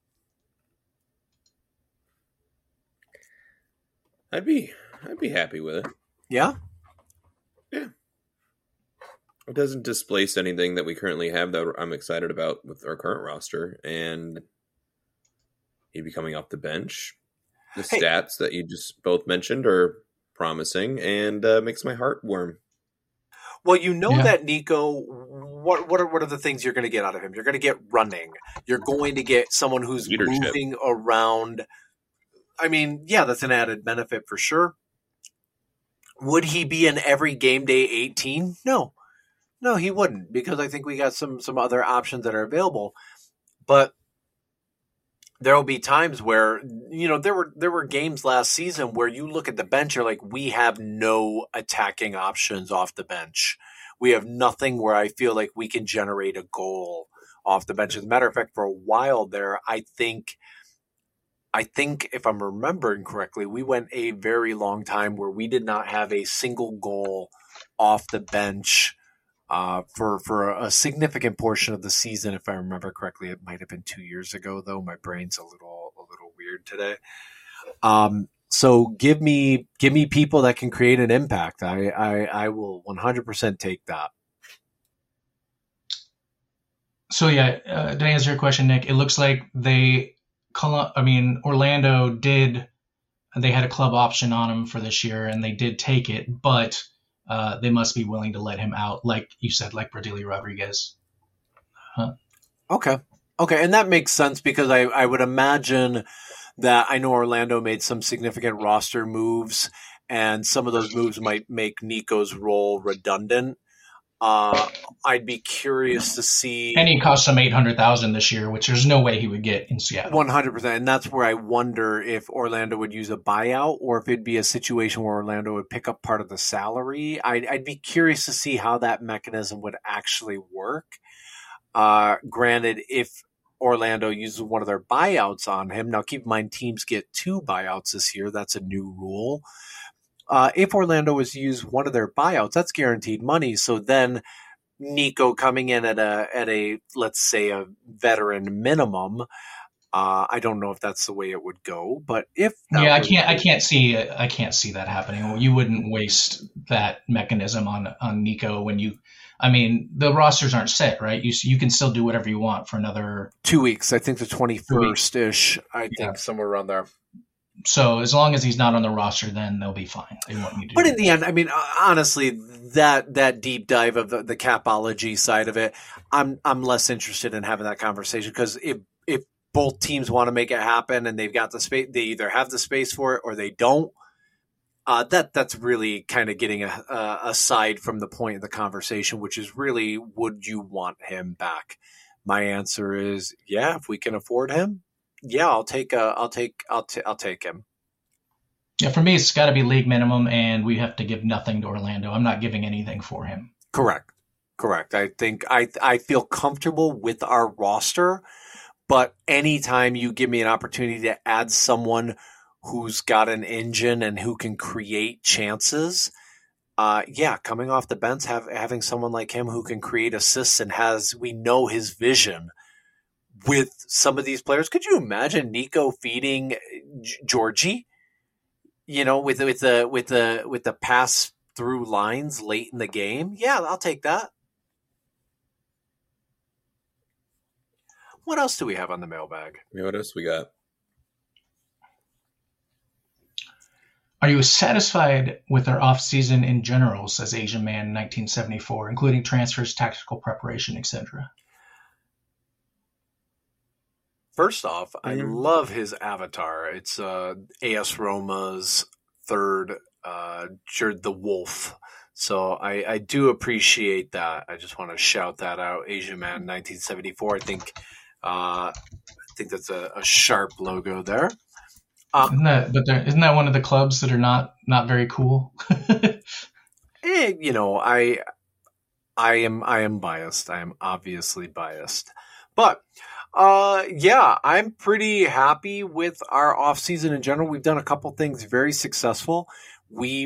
I'd be I'd be happy with it. Yeah? Yeah. It doesn't displace anything that we currently have that I'm excited about with our current roster. And he'd be coming off the bench. The Hey. stats that you just both mentioned are promising and uh, makes my heart warm. Well, you know Yeah. that Nico. What what are what are the things you're going to get out of him? You're going to get running. You're going to get someone who's Leadership. moving around. I mean, yeah, that's an added benefit for sure. Would he be an every game day eighteen? No, no, he wouldn't, because I think we got some some other options that are available. But there will be times where, you know, there were there were games last season where you look at the bench, you're like, we have no attacking options off the bench. We have nothing where I feel like we can generate a goal off the bench. As a matter of fact, for a while there, I think, I think if I'm remembering correctly, we went a very long time where we did not have a single goal off the bench Uh, for for a significant portion of the season, if I remember correctly. It might have been two years ago, though. My brain's a little a little weird today. Um, so give me give me people that can create an impact. I I, I will one hundred percent take that. So yeah, uh, to answer your question, Nick, it looks like they, Col- I mean, Orlando did, they had a club option on him for this year, and they did take it, but uh, they must be willing to let him out, like you said, like Bradley Rodriguez. Huh? Okay. Okay. And that makes sense, because I, I would imagine that I know Orlando made some significant roster moves, and some of those moves might make Nico's role redundant. Uh, I'd be curious to see. And he cost them eight hundred thousand this year, which there's no way he would get in Seattle. one hundred percent. And that's where I wonder if Orlando would use a buyout, or if it'd be a situation where Orlando would pick up part of the salary. I'd, I'd be curious to see how that mechanism would actually work. Uh, granted, if Orlando uses one of their buyouts on him, now keep in mind teams get two buyouts this year. That's a new rule. Uh, if Orlando was to use one of their buyouts, that's guaranteed money. So then Nico coming in at a, at a, let's say a veteran minimum. Uh, I don't know if that's the way it would go, but if that yeah, I was- can't, I can't see, I can't see that happening. You wouldn't waste that mechanism on, on Nico when you, I mean, the rosters aren't set, right? You you can still do whatever you want for another two weeks. I think the twenty-first ish, I think Yeah. somewhere around there. So as long as he's not on the roster, then they'll be fine. They won't need to. But do in the end, I mean, uh, honestly, that that deep dive of the, the capology side of it, I'm I'm less interested in having that conversation, because if if both teams want to make it happen and they've got the space, they either have the space for it or they don't. Uh, that that's really kind of getting a, uh, aside from the point of the conversation, which is really, would you want him back? My answer is, yeah, if we can afford him, yeah, I'll take a, I'll take, I'll, t- I'll take him. Yeah, for me, it's got to be league minimum, and we have to give nothing to Orlando. I'm not giving anything for him. Correct. Correct. I think I, I feel comfortable with our roster, but anytime you give me an opportunity to add someone who's got an engine and who can create chances, uh, yeah, coming off the bench, have, having someone like him who can create assists and has, we know his vision with some of these players. Could you imagine Nico feeding G- Georgie? You know, with with the with the with the pass through lines late in the game. Yeah, I'll take that. What else do we have on the mailbag? You know what else we got? Are you satisfied with our offseason in general, says Asian Man nineteen seventy-four, including transfers, tactical preparation, et cetera? First off, I Mhm. love his avatar. It's uh, A S Roma's third, uh, Jerd the Wolf. So I, I do appreciate that. I just want to shout that out. Asian Man nineteen seventy-four. I think uh, I think that's a, a sharp logo there. Isn't that, but there, isn't that one of the clubs that are not not very cool? Eh, you know, I I am I am biased. I am obviously biased. But uh yeah, I'm pretty happy with our offseason in general. We've done a couple things very successful. We've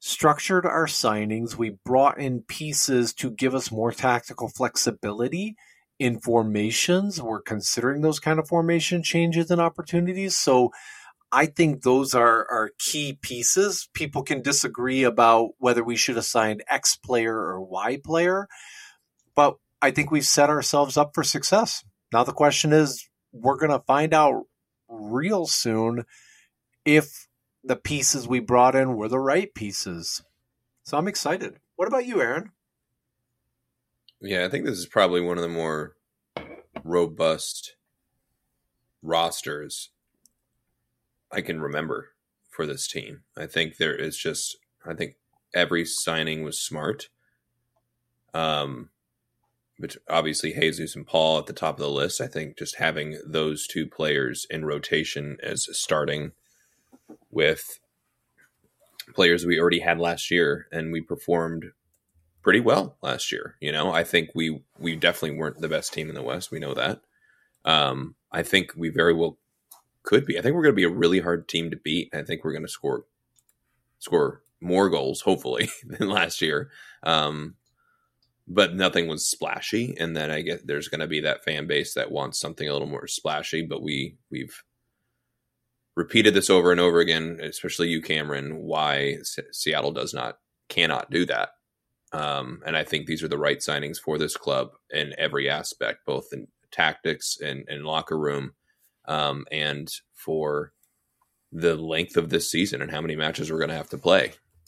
structured our signings. We brought in pieces to give us more tactical flexibility in formations. We're considering those kind of formation changes and opportunities. So I think those are, are key pieces. People can disagree about whether we should have signed X player or Y player, but I think we've set ourselves up for success. Now the question is, we're going to find out real soon if the pieces we brought in were the right pieces. So I'm excited. What about you, Aaron? Yeah, I think this is probably one of the more robust rosters I can remember for this team. I think there is just, I think every signing was smart. Um, but obviously Jesus and Paul at the top of the list. I think just having those two players in rotation as starting with players we already had last year, and we performed pretty well last year. You know, I think we, we definitely weren't the best team in the West. We know that. Um, I think we very well could be. I think we're going to be a really hard team to beat. I think we're going to score score more goals, hopefully, than last year. Um, but nothing was splashy. And then I get there's going to be that fan base that wants something a little more splashy. But we we've repeated this over and over again, especially you, Cameron, why S- Seattle does not cannot do that. Um, and I think these are the right signings for this club in every aspect, both in tactics and, and locker room. Um, and for the length of this season and how many matches we're going to have to play.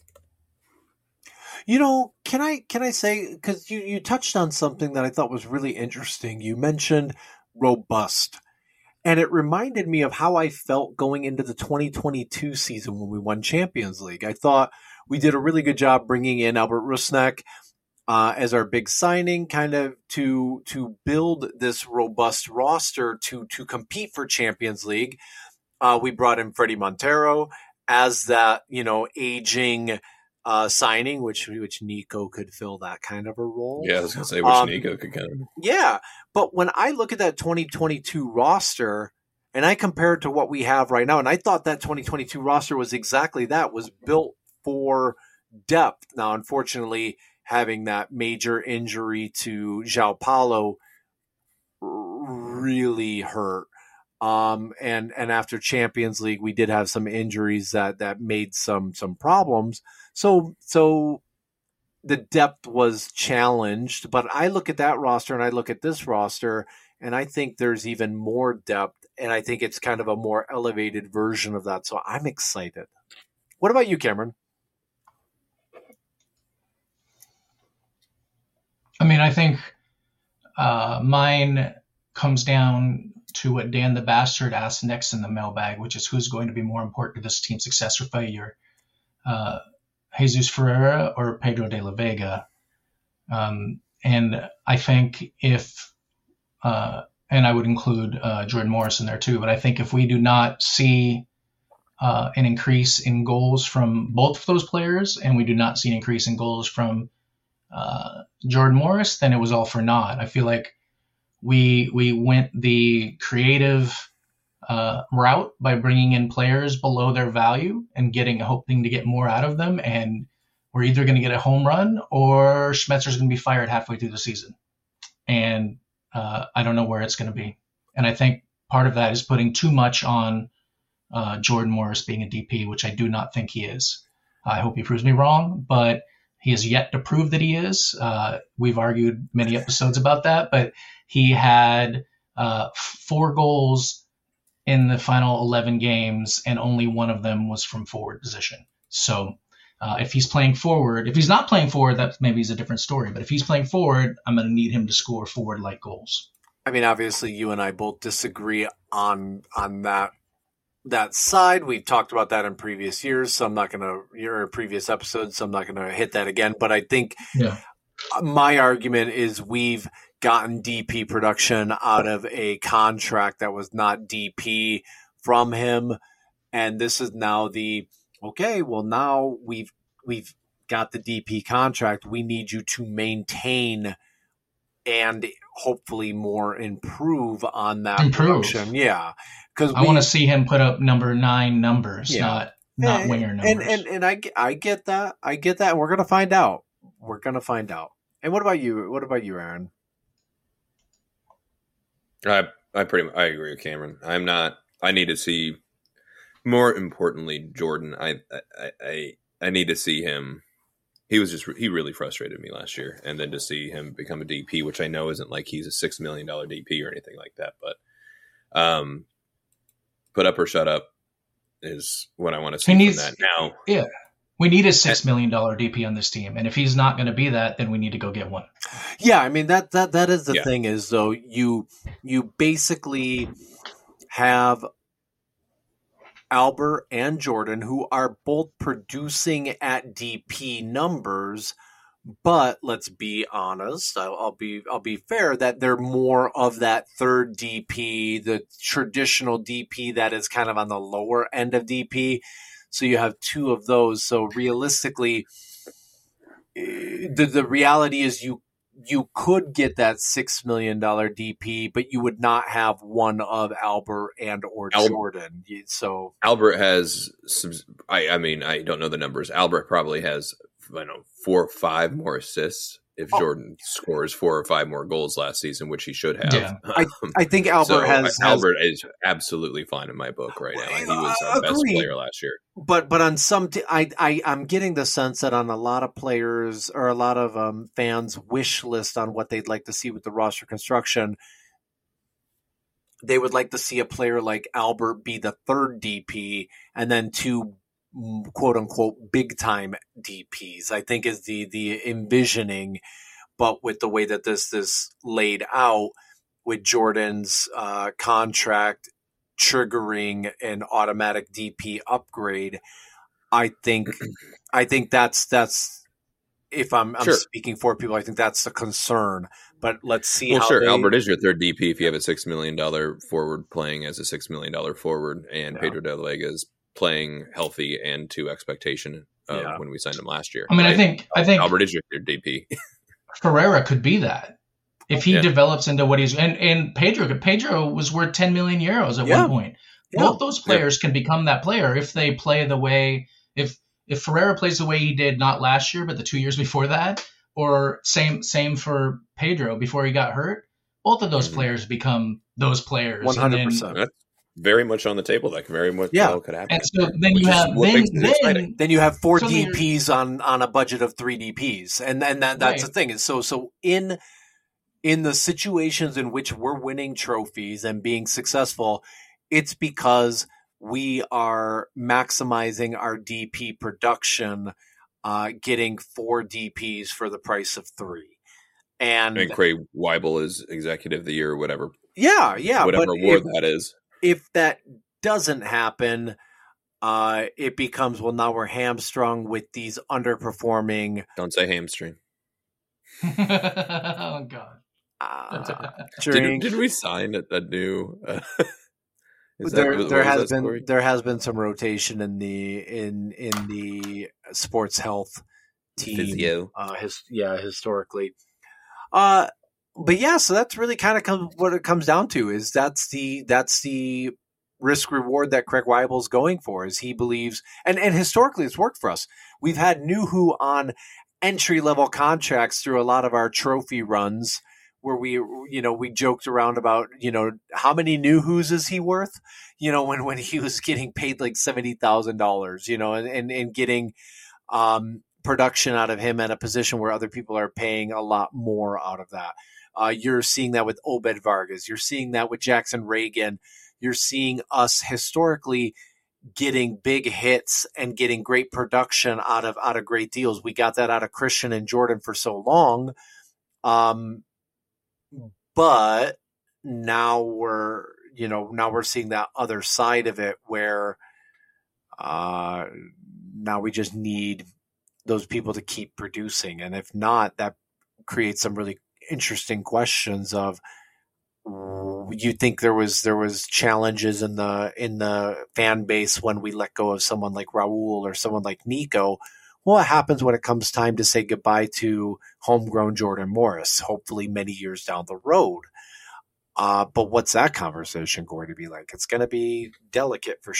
You know, can I can I say, because you, you touched on something that I thought was really interesting. You mentioned robust, and it reminded me of how I felt going into the twenty twenty-two season when we won Champions League. I thought we did a really good job bringing in Albert Rusnak Uh, as our big signing, kind of to to build this robust roster to to compete for Champions League. Uh, we brought in Freddie Montero as that, you know, aging uh, signing, which which Nico could fill that kind of a role. Yeah, I was gonna say which um, Nico could come. Yeah, but when I look at that twenty twenty-two roster and I compare it to what we have right now, and I thought that twenty twenty-two roster was exactly that, was built for depth. Now, unfortunately, having that major injury to João Paulo really hurt. Um, and, and after Champions League, we did have some injuries that, that made some, some problems. So, so the depth was challenged, but I look at that roster and I look at this roster and I think there's even more depth, and I think it's kind of a more elevated version of that. So I'm excited. What about you, Cameron? I mean, I think uh, mine comes down to what Dan the Bastard asked next in the mailbag, which is who's going to be more important to this team's success or failure, uh, Jesus Ferreira or Pedro de la Vega. Um, and I think if, uh, and I would include uh, Jordan Morris in there too, but I think if we do not see uh, an increase in goals from both of those players, and we do not see an increase in goals from Uh, Jordan Morris, then it was all for naught. I feel like we we went the creative uh, route by bringing in players below their value and getting hoping to get more out of them, and we're either going to get a home run or Schmetzer's going to be fired halfway through the season, and uh, I don't know where it's going to be. And I think part of that is putting too much on uh, Jordan Morris being a D P, which I do not think he is. I hope he proves me wrong, but he has yet to prove that he is. Uh, we've argued many episodes about that, but he had uh, four goals in the final eleven games, and only one of them was from forward position. So uh, if he's playing forward, if he's not playing forward, that maybe is a different story. But if he's playing forward, I'm going to need him to score forward-like goals. I mean, obviously, you and I both disagree on on that that side. We've talked about that in previous years, so I'm not going to, your previous episodes, so I'm not going to hit that again. But I think yeah. my argument is we've gotten D P production out of a contract that was not D P from him. And this is now the, okay, well, now we've, we've got the D P contract. We need you to maintain and hopefully more improve on that improve. production. Yeah. Because I want to see him put up number nine numbers, yeah. not not and, winger numbers. And and and I, I get that. I get that. We're gonna find out. We're gonna find out. And what about you? What about you, Aaron? I I pretty I agree with Cameron. I'm not. I need to see. More importantly, Jordan. I I I, I need to see him. He was just he really frustrated me last year, and then to see him become a D P, which I know isn't like he's a six million dollar D P or anything like that, but um, put up or shut up is what I want to see He needs- from that now. Yeah. We need a six million dollar D P on this team, and if he's not going to be that, then we need to go get one. Yeah, I mean that that that is the Yeah. thing is though you you basically have Albert and Jordan who are both producing at D P numbers, but let's be honest. I'll, I'll be I'll be fair that they're more of that third D P, the traditional D P that is kind of on the lower end of D P. So you have two of those. So realistically, eh, the the reality is you you could get that six million dollar D P, but you would not have one of Albert and or Al- Jordan. You- So Albert has some. I I mean I don't know the numbers. Albert probably has I don't know four or five more assists if Oh. Jordan scores four or five more goals last season, which he should have. Yeah. I think Albert So, has, has Albert is absolutely fine in my book right now. He was our best Agreed. player last year. but but on some t- I I I'm getting the sense that on a lot of players or a lot of um, fans' wish list on what they'd like to see with the roster construction, they would like to see a player like Albert be the third D P and then two mm, quote unquote big time D Ps. I think is the the envisioning, but with the way that this is laid out with Jordan's uh, contract triggering an automatic D P upgrade, I think I think that's that's if I'm, I'm Sure. speaking for people, I think that's the concern. But let's see Well, how sure. they, Albert is your third D P if you have a six million dollar forward playing as a six million dollar forward, and Yeah. Pedro de la Vega is playing healthy and to expectation of Yeah. when we signed him last year. I mean, I right? think I think Albert is your third D P. Ferreira could be that if he Yeah. develops into what he's and and Pedro Pedro was worth ten million euros at Yeah. one point. Yeah. Both those players can become that player if they play the way if if Ferreira plays the way he did not last year but the two years before that, or same same for Pedro before he got hurt. Both of those Mhm. players become those players. one and then- hundred percent. That's very much on the table. That very much Yeah. well could happen. And so then Which you is have what then makes it exciting. then Then you have four So then D Ps on on a budget of three D Ps, and and that, that's Right. the thing. And so so in in the situations in which we're winning trophies and being successful, it's because we are maximizing our D P production, uh, getting four D Ps for the price of three. And, And Craig Weibel is executive of the year, or whatever, yeah, yeah, whatever but award if, that is. if that doesn't happen, uh, it becomes, well, now we're hamstrung with these underperforming Don't say hamstring. oh god. uh, Did, drink. did we sign a, a new? Uh, is that- there what there was has that been story? there has been some rotation in the in in the sports health team. Physio. Uh, his, yeah, historically. Uh, but yeah, so that's really kind of come, what it comes down to is that's the that's the risk reward that Craig Weibel's going for. Is he believes and and historically it's worked for us. We've had Nuhu on entry level contracts through a lot of our trophy runs. Where we, you know, we joked around about, you know, how many Nuhus is he worth? You know, when, when he was getting paid like seventy thousand dollars, you know, and, and, and getting um, production out of him at a position where other people are paying a lot more out of that. Uh, you're seeing that with Obed Vargas. You're seeing that with Jackson Reagan. You're seeing us historically getting big hits and getting great production out of, out of great deals. We got that out of Christian and Jordan for so long. Um, But now we're, you know, now we're seeing that other side of it where uh, now we just need those people to keep producing. And if not, that creates some really interesting questions of, you think there was there was challenges in the in the fan base when we let go of someone like Raul or someone like Nico. What happens when it comes time to say goodbye to homegrown Jordan Morris, hopefully many years down the road? Uh, but what's that conversation going to be like? It's going to be delicate for sure.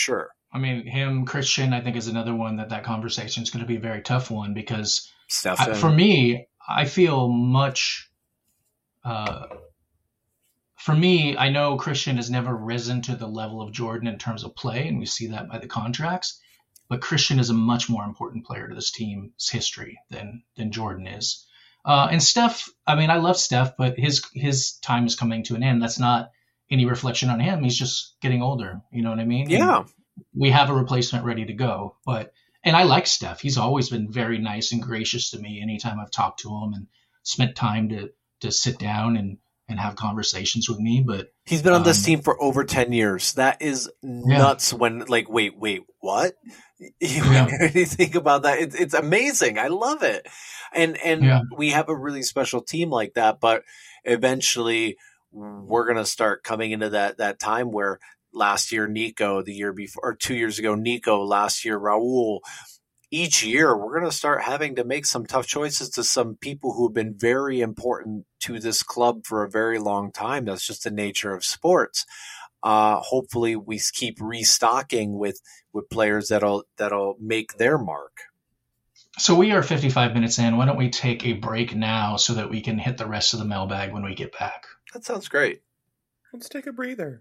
I mean, him, Christian, I think is another one that that conversation is going to be a very tough one because I, for me, I feel much. Uh, for me, I know Christian has never risen to the level of Jordan in terms of play, and we see that by the contracts. But Christian is a much more important player to this team's history than than Jordan is. Uh, and Steph, I mean, I love Steph, but his his time is coming to an end. That's not any reflection on him. He's just getting older. You know what I mean? Yeah. And we have a replacement ready to go. But and I like Steph. He's always been very nice and gracious to me anytime I've talked to him and spent time to to sit down and, and have conversations with me. But he's been on this um, team for over ten years. That is nuts. Yeah. When like, wait, wait, what? You, yeah. you think about that, it's it's amazing. I love it, and and yeah. we have a really special team like that. But eventually, we're gonna start coming into that that time where last year Nico, the year before, or two years ago Nico, last year Raul. Each year, we're gonna start having to make some tough choices to some people who have been very important to this club for a very long time. That's just the nature of sports. Uh, hopefully we keep restocking with, with players that'll, that'll make their mark. So we are fifty-five minutes in. Why don't we take a break now so that we can hit the rest of the mailbag when we get back? That sounds great. Let's take a breather.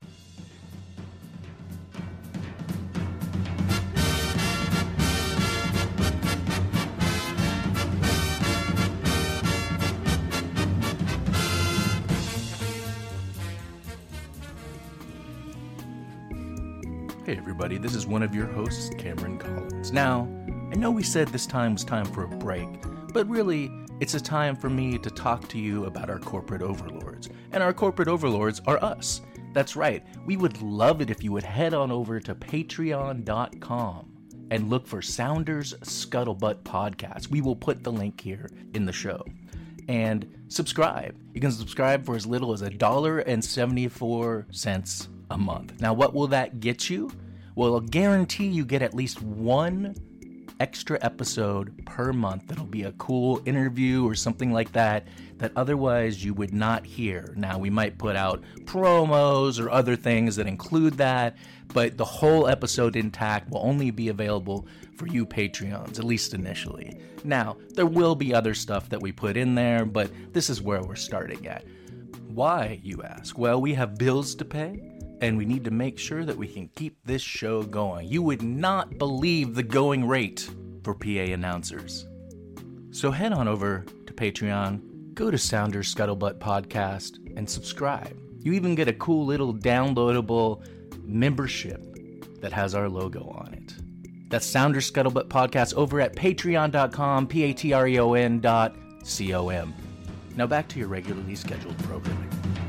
Hey everybody, this is one of your hosts, Cameron Collins. Now, I know we said this time was time for a break, but really, it's a time for me to talk to you about our corporate overlords. And our corporate overlords are us. That's right, we would love it if you would head on over to patreon dot com and look for Sounders Scuttlebutt Podcast. We will put the link here in the show. And subscribe. You can subscribe for as little as one dollar and seventy-four cents a month. Now, what will that get you? Well, I'll guarantee you get at least one extra episode per month that'll be a cool interview or something like that that otherwise you would not hear. Now, we might put out promos or other things that include that, but the whole episode intact will only be available for you Patreons, at least initially. Now, there will be other stuff that we put in there, but this is where we're starting at. Why, you ask? Well, we have bills to pay, and we need to make sure that we can keep this show going. You would not believe the going rate for P A announcers. So head on over to Patreon, go to Sounders Scuttlebutt Podcast, and subscribe. You even get a cool little downloadable membership that has our logo on it. That's Sounders Scuttlebutt Podcast over at patreon dot com, P A T R E O N dot C O M. Now back to your regularly scheduled programming.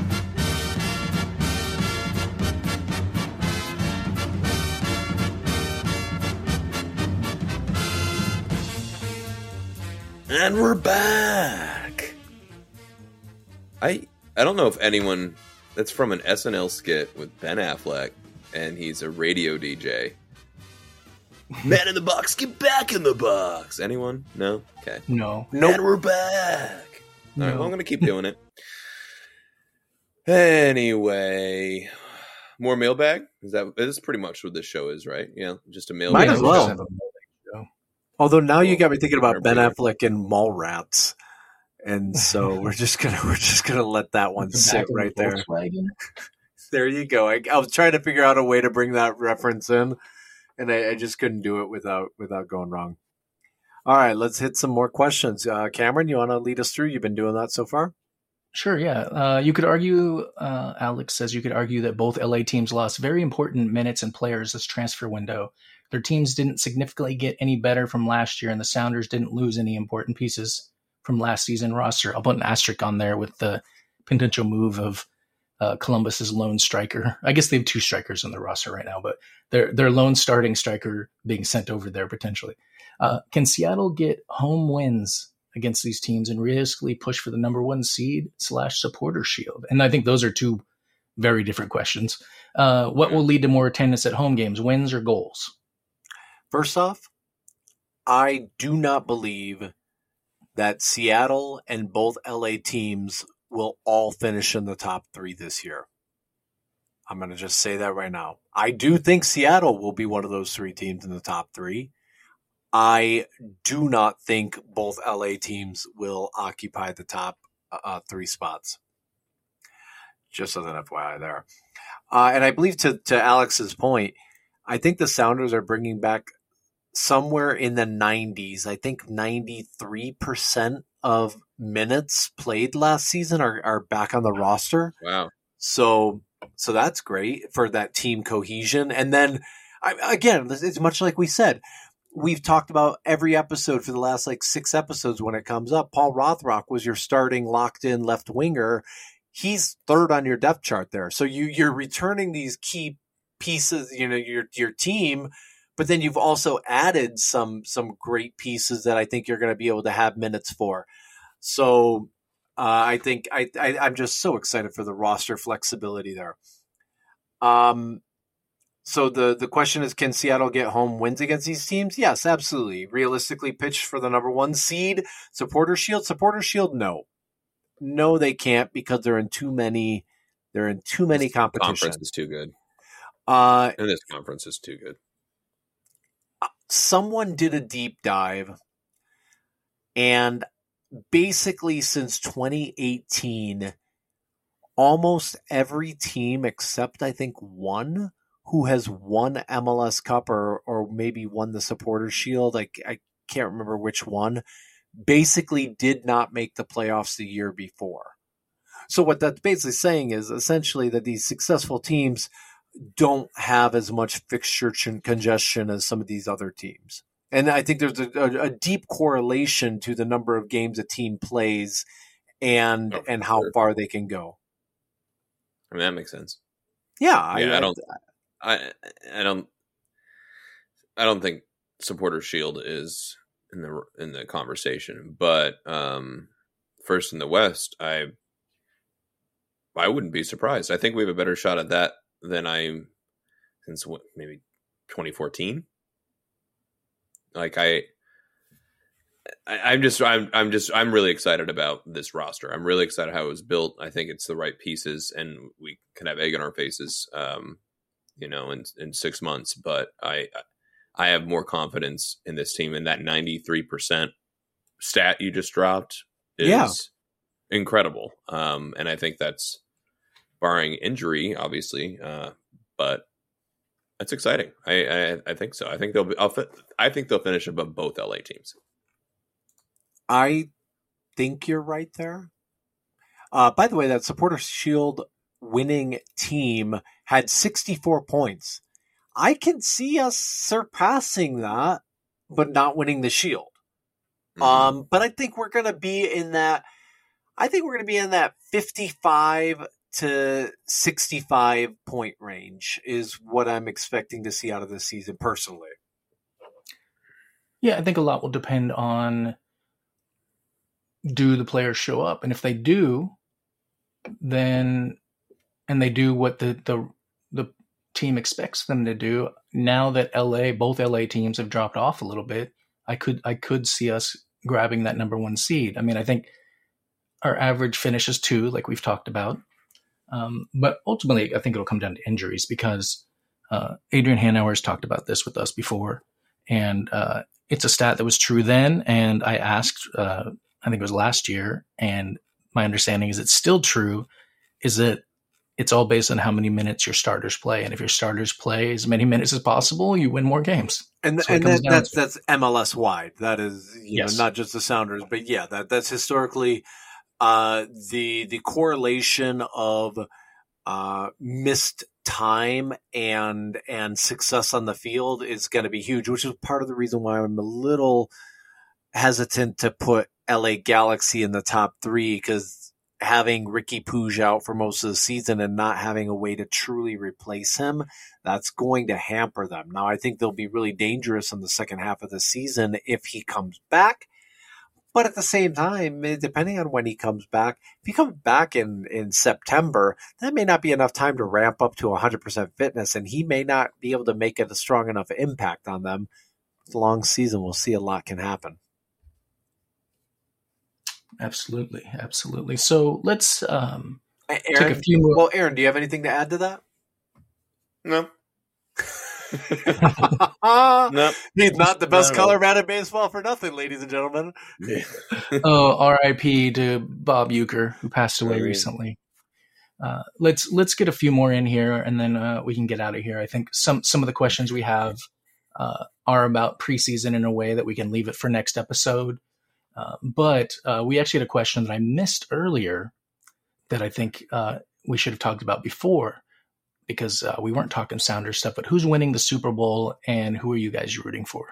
And we're back. I I don't know if anyone that's from an S N L skit with Ben Affleck, and he's a radio D J. Man in the box, get back in the box. Anyone? No? Okay. No. No. And we're back. No. All right, well, I'm going to keep doing it. Anyway, more mailbag? Is that this is pretty much what this show is, right? Yeah, just a mailbag. Might as well. Although now you got me thinking about Ben Affleck and Mallrats, and so we're just gonna we're just gonna let that one sit right there. There you go. I, I was trying to figure out a way to bring that reference in, and I, I just couldn't do it without without going wrong. All right, let's hit some more questions. Uh, Cameron, you want to lead us through? You've been doing that so far. Sure, yeah. Uh, you could argue, uh, Alex says you could argue that both L A teams lost very important minutes and players this transfer window. Their teams didn't significantly get any better from last year, and the Sounders didn't lose any important pieces from last season roster. I'll put an asterisk on there with the potential move of uh, Columbus's lone striker. I guess they have two strikers on the roster right now, but their their lone starting striker being sent over there potentially. Uh, can Seattle get home wins against these teams and realistically push for the number one seed slash supporter shield? And I think those are two very different questions. Uh, what will lead to more attendance at home games, wins or goals? First off, I do not believe that Seattle and both L A teams will all finish in the top three this year. I'm going to just say that right now. I do think Seattle will be one of those three teams in the top three. I do not think both L A teams will occupy the top uh, three spots. Just as an F Y I there. Uh, and I believe to, to Alex's point, I think the Sounders are bringing back somewhere in the nineties. I think ninety-three percent of minutes played last season are, are back on the roster. Wow. So, so that's great for that team cohesion. And then I, again, it's much like we said, we've talked about every episode for the last like six episodes when it comes up. Paul Rothrock was your starting locked in left winger. He's third on your depth chart there. So you, you're returning these key pieces, you know, your, your team, but then you've also added some, some great pieces that I think you're going to be able to have minutes for. So uh, I think I, I, I'm just so excited for the roster flexibility there. Um, so the, the question is, can Seattle get home wins against these teams? Yes, absolutely. Realistically pitched for the number one seed, Supporter Shield, Supporter Shield. No, no, they can't because they're in too many, they're in too many competitions. Conference is too good. Uh, and this conference is too good. Someone did a deep dive, and basically since twenty eighteen, almost every team except I think one who has won M L S Cup or or maybe won the Supporters Shield, I, I can't remember which one, basically did not make the playoffs the year before. So what that's basically saying is essentially that these successful teams don't have as much fixture congestion as some of these other teams. And I think there's a, a, a deep correlation to the number of games a team plays and oh, and how sure. far they can go. I mean, that makes sense. Yeah. yeah I, I don't I, I I don't I don't think Supporter Shield is in the in the conversation, but um, first in the West, I I wouldn't be surprised. I think we have a better shot at that than I since what, maybe twenty fourteen. Like I, I, I'm just, I'm, I'm just, I'm really excited about this roster. I'm really excited how it was built. I think it's the right pieces, and we can have egg on our faces, um, you know, in in six months. But I, I have more confidence in this team, and that ninety-three percent stat you just dropped is yeah. incredible. Um, and I think that's barring injury, obviously, uh, but that's exciting. I, I I think so. I think they'll be. I'll fi- I think they'll finish above both L A teams. I think you're right there. Uh, by the way, that Supporter Shield winning team had sixty-four points. I can see us surpassing that, but not winning the Shield. Mm-hmm. Um, but I think we're going to be in that. I think we're going to be in that fifty-five to sixty-five point range is what I'm expecting to see out of this season personally. Yeah, I think a lot will depend on, do the players show up? And if they do, then, and they do what the, the, the team expects them to do, now that L A, both L A teams have dropped off a little bit, I could, I could see us grabbing that number one seed. I mean, I think our average finish is two, like we've talked about. Um, but ultimately, I think it'll come down to injuries because uh, Adrian Hanauer has talked about this with us before. And uh, it's a stat that was true then. And I asked, uh, I think it was last year, and my understanding is it's still true, is that it's all based on how many minutes your starters play. And if your starters play as many minutes as possible, you win more games. And, and that, that's to. that's M L S wide. That is, you yes. know, not just the Sounders, but yeah, that that's historically uh, the the correlation of uh, missed time and and success on the field is going to be huge, which is part of the reason why I'm a little hesitant to put L A Galaxy in the top three, because having Ricky Puig out for most of the season and not having a way to truly replace him, that's going to hamper them. Now, I think they'll be really dangerous in the second half of the season if he comes back. But at the same time, depending on when he comes back, if he comes back in, in September, that may not be enough time to ramp up to one hundred percent fitness, and he may not be able to make it a strong enough impact on them. It's a long season. We'll see a lot can happen. Absolutely. Absolutely. So let's um, Aaron, take a few more. Well, Aaron, do you have anything to add to that? No. no. He's not the best No. color man in baseball for nothing, ladies and gentlemen. Oh, R I P to Bob Uecker, who passed away I mean- recently. Uh, let's let's get a few more in here, and then uh, we can get out of here. I think some some of the questions we have uh, are about preseason in a way that we can leave it for next episode. Uh, but uh, we actually had a question that I missed earlier that I think uh, we should have talked about before, because uh, we weren't talking Sounders stuff. But who's winning the Super Bowl, and who are you guys rooting for?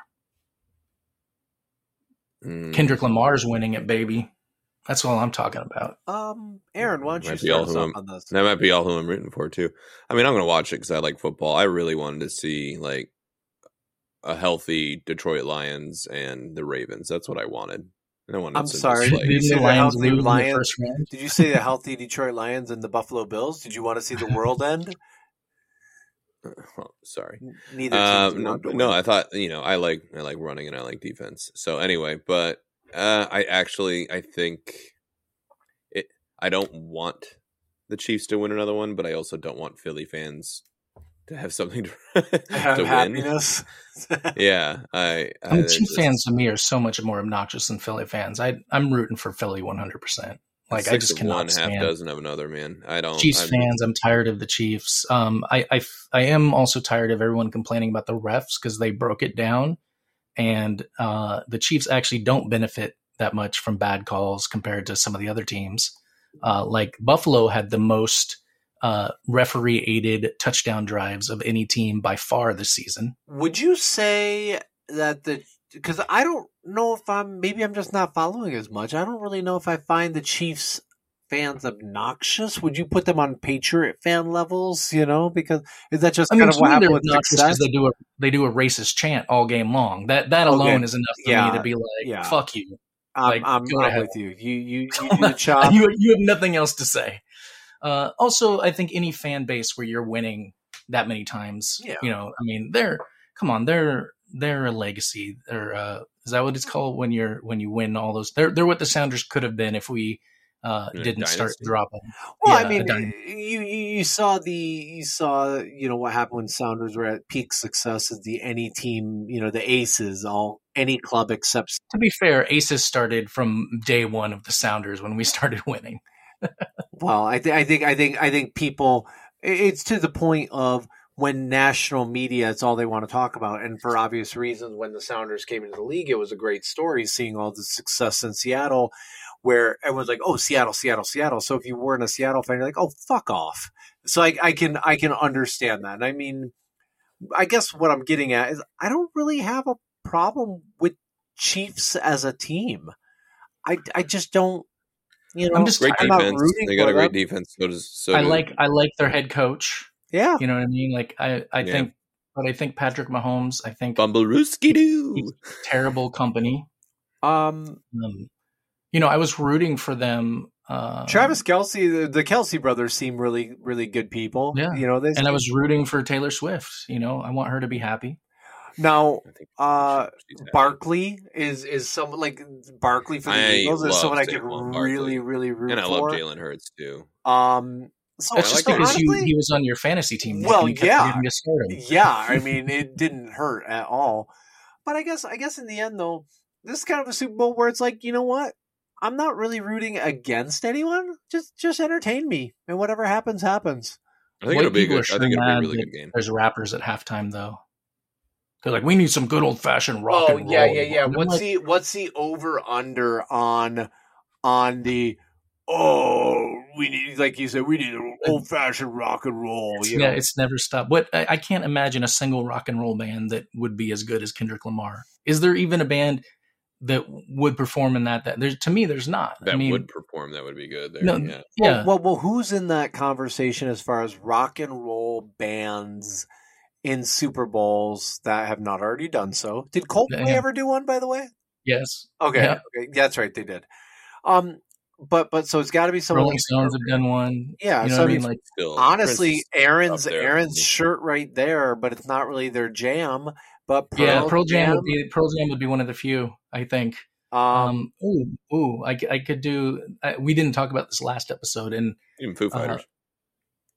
Mm. Kendrick Lamar's winning it, baby. That's all I'm talking about. Um, Aaron, why don't you Might be all start us who off I'm- on this? That might be all who I'm rooting for too. I mean, I'm going to watch it because I like football. I really wanted to see like a healthy Detroit Lions and the Ravens. That's what I wanted. And I wanted I'm some sorry. just, like, Did you Didn't say the the Lions healthy lose in the Lions? first round? Did you say the healthy Detroit Lions and the Buffalo Bills? Did you want to see the world end? oh, sorry. Neither Um, team. no, no, I thought you know I like I like running and I like defense. So anyway, but uh, I actually I think it. I don't want the Chiefs to win another one, but I also don't want Philly fans to have something to, have to win. happiness. Yeah, I. I, I mean, there's Chief just- fans to me are so much more obnoxious than Philly fans. I, I'm rooting for Philly one hundred percent. Like, I six just of one, cannot half stand dozen of another. Man, I don't. Chiefs I'm, fans. I'm tired of the Chiefs. Um, I, I, I am also tired of everyone complaining about the refs because they broke it down, and uh, the Chiefs actually don't benefit that much from bad calls compared to some of the other teams. Uh, like Buffalo had the most uh, referee-aided touchdown drives of any team by far this season. Would you say that the because I don't know if I'm maybe I'm just not following as much. I don't really know if I find the Chiefs fans obnoxious. Would you put them on Patriot fan levels? You know, because is that just I mean, kind of to what me, they're happened with obnoxious success? because they do a they do a racist chant all game long. That that alone Okay. is enough for Yeah. me to be like, Yeah. "Fuck you." I'm, like, I'm, go I'm ahead. with you. You you you do the chop. you you have nothing else to say. Uh, also, I think any fan base where you're winning that many times, Yeah. you know, I mean, they're come on, they're they're a legacy. They're uh, is that what it's called when you're when you win all those? They're they're what the Sounders could have been if we uh, In a didn't start dynasty? dropping. Well, Yeah, I mean, a dynasty. you you you saw the you saw you know what happened when Sounders were at peak success. Is the any team you know the Aces all any club except To be fair, Aces started from day one of the Sounders when we started winning. well, I think I think I think I think people. It's to the point of when national media, it's all they want to talk about, and for obvious reasons. When the Sounders came into the league, it was a great story seeing all the success in Seattle, where everyone's like, "Oh, Seattle, Seattle, Seattle." So if you weren't a Seattle fan, you're like, "Oh, fuck off." So I, I can I can understand that. And I mean, I guess what I'm getting at is I don't really have a problem with Chiefs as a team. I, I just don't. You know, I'm just Great I'm not defense. rooting They got for a great them. defense. So does so I do- like I like their head coach. Yeah, You know what I mean? Like I I Yeah. think, but I think Patrick Mahomes. I think Bumblerooski doo. he's terrible company. um, Um, you know, I was rooting for them. Uh, Travis Kelsey, the, the Kelsey brothers seem really, really good people. Yeah. you know, they and I was rooting for Taylor Swift. You know, I want her to be happy. now. I think Uh, she's happy. Barkley is is someone like Barkley for the I Eagles is love someone I could Saquon really, Barkley. really root and I love for. Jalen Hurts too. Um, so, That's I just like because honestly, you, he was on your fantasy team. Nick, Well, and you kept yeah. forgetting to start him. yeah, I mean, it didn't hurt at all. But I guess, I guess in the end, though, this is kind of a Super Bowl where it's like, you know what? I'm not really rooting against anyone. Just, just entertain me, and whatever happens, happens. I think White it'll be a people good. are sure I think it'll be a mad really that good game. There's rappers at halftime though. They're like, we need some good old fashioned rock Oh and roll. yeah, yeah, yeah. And I'm What's like, the what's the over under on on the oh we need like you said we need old fashioned rock and roll. You yeah, know? it's never stopped. What I, I can't imagine a single rock and roll band that would be as good as Kendrick Lamar. Is there even a band that would perform in that? That there's to me, there's not. That I mean, would perform. That would be good. There, no, yeah. yeah. Well, well, well, who's in that conversation as far as rock and roll bands in Super Bowls that have not already done so? Did Coldplay Yeah. ever do one? By the way, yes. okay, Yeah. okay, that's right, they did. Um, but but so it's got to be someone. Rolling Stones have done one. Yeah, You know so what I I mean? mean, Like, Still, honestly, Prince is Aaron's up there. Aaron's shirt right there, but it's not really their jam. But Pearl yeah, Pearl Jam Jam, would be Pearl Jam would be one of the few, I think. um, Um, ooh, ooh, I, c- I could do. I, we didn't talk about this last episode, and even Foo uh, Fighters.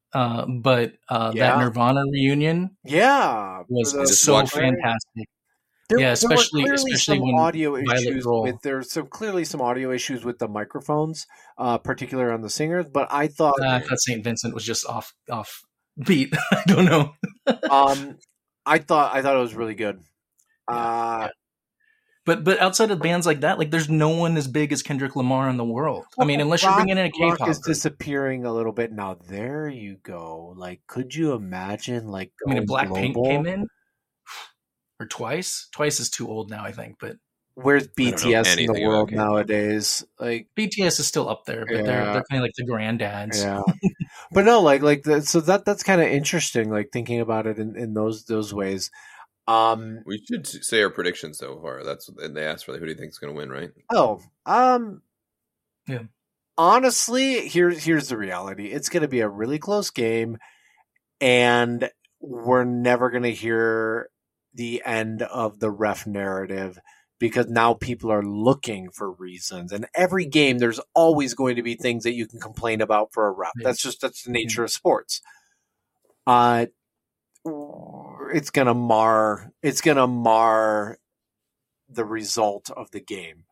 uh, but uh, Yeah. that Nirvana reunion Yeah, was for the- so watch- fantastic. There, Yeah, there especially- were clearly especially some when audio Violet issues Grohl- with there's some clearly some audio issues with the microphones, uh, particularly on the singers. But I thought, Uh, I thought Saint Vincent was just off off beat. I don't know. um, I thought I thought it was really good. Uh, But but outside of bands like that, like there's no one as big as Kendrick Lamar in the world. I mean, unless you're rock- bringing in a K-pop rock is group. disappearing a little bit now. There you go. Like, could you imagine? Like, I mean, if going Blackpink global? came in, or Twice. Twice is too old now, I think. But Where's I don't know B T S in anything the about world K-pop. nowadays? Like, B T S is still up there. But they're Yeah. they're kind of like the granddads. yeah, but no, like, like the, so that that's kind of interesting. Like thinking about it in, in those those ways. Um. We should say our predictions though. Or that's what they asked for. Who do you think is going to win? Right? Oh. Um. Yeah. Honestly, here's here's the reality. It's going to be a really close game, and we're never going to hear the end of the ref narrative because now people are looking for reasons. And every game, there's always going to be things that you can complain about for a ref. Yeah. That's just that's the nature of sports. Uh, it's gonna mar. It's gonna mar the result of the game.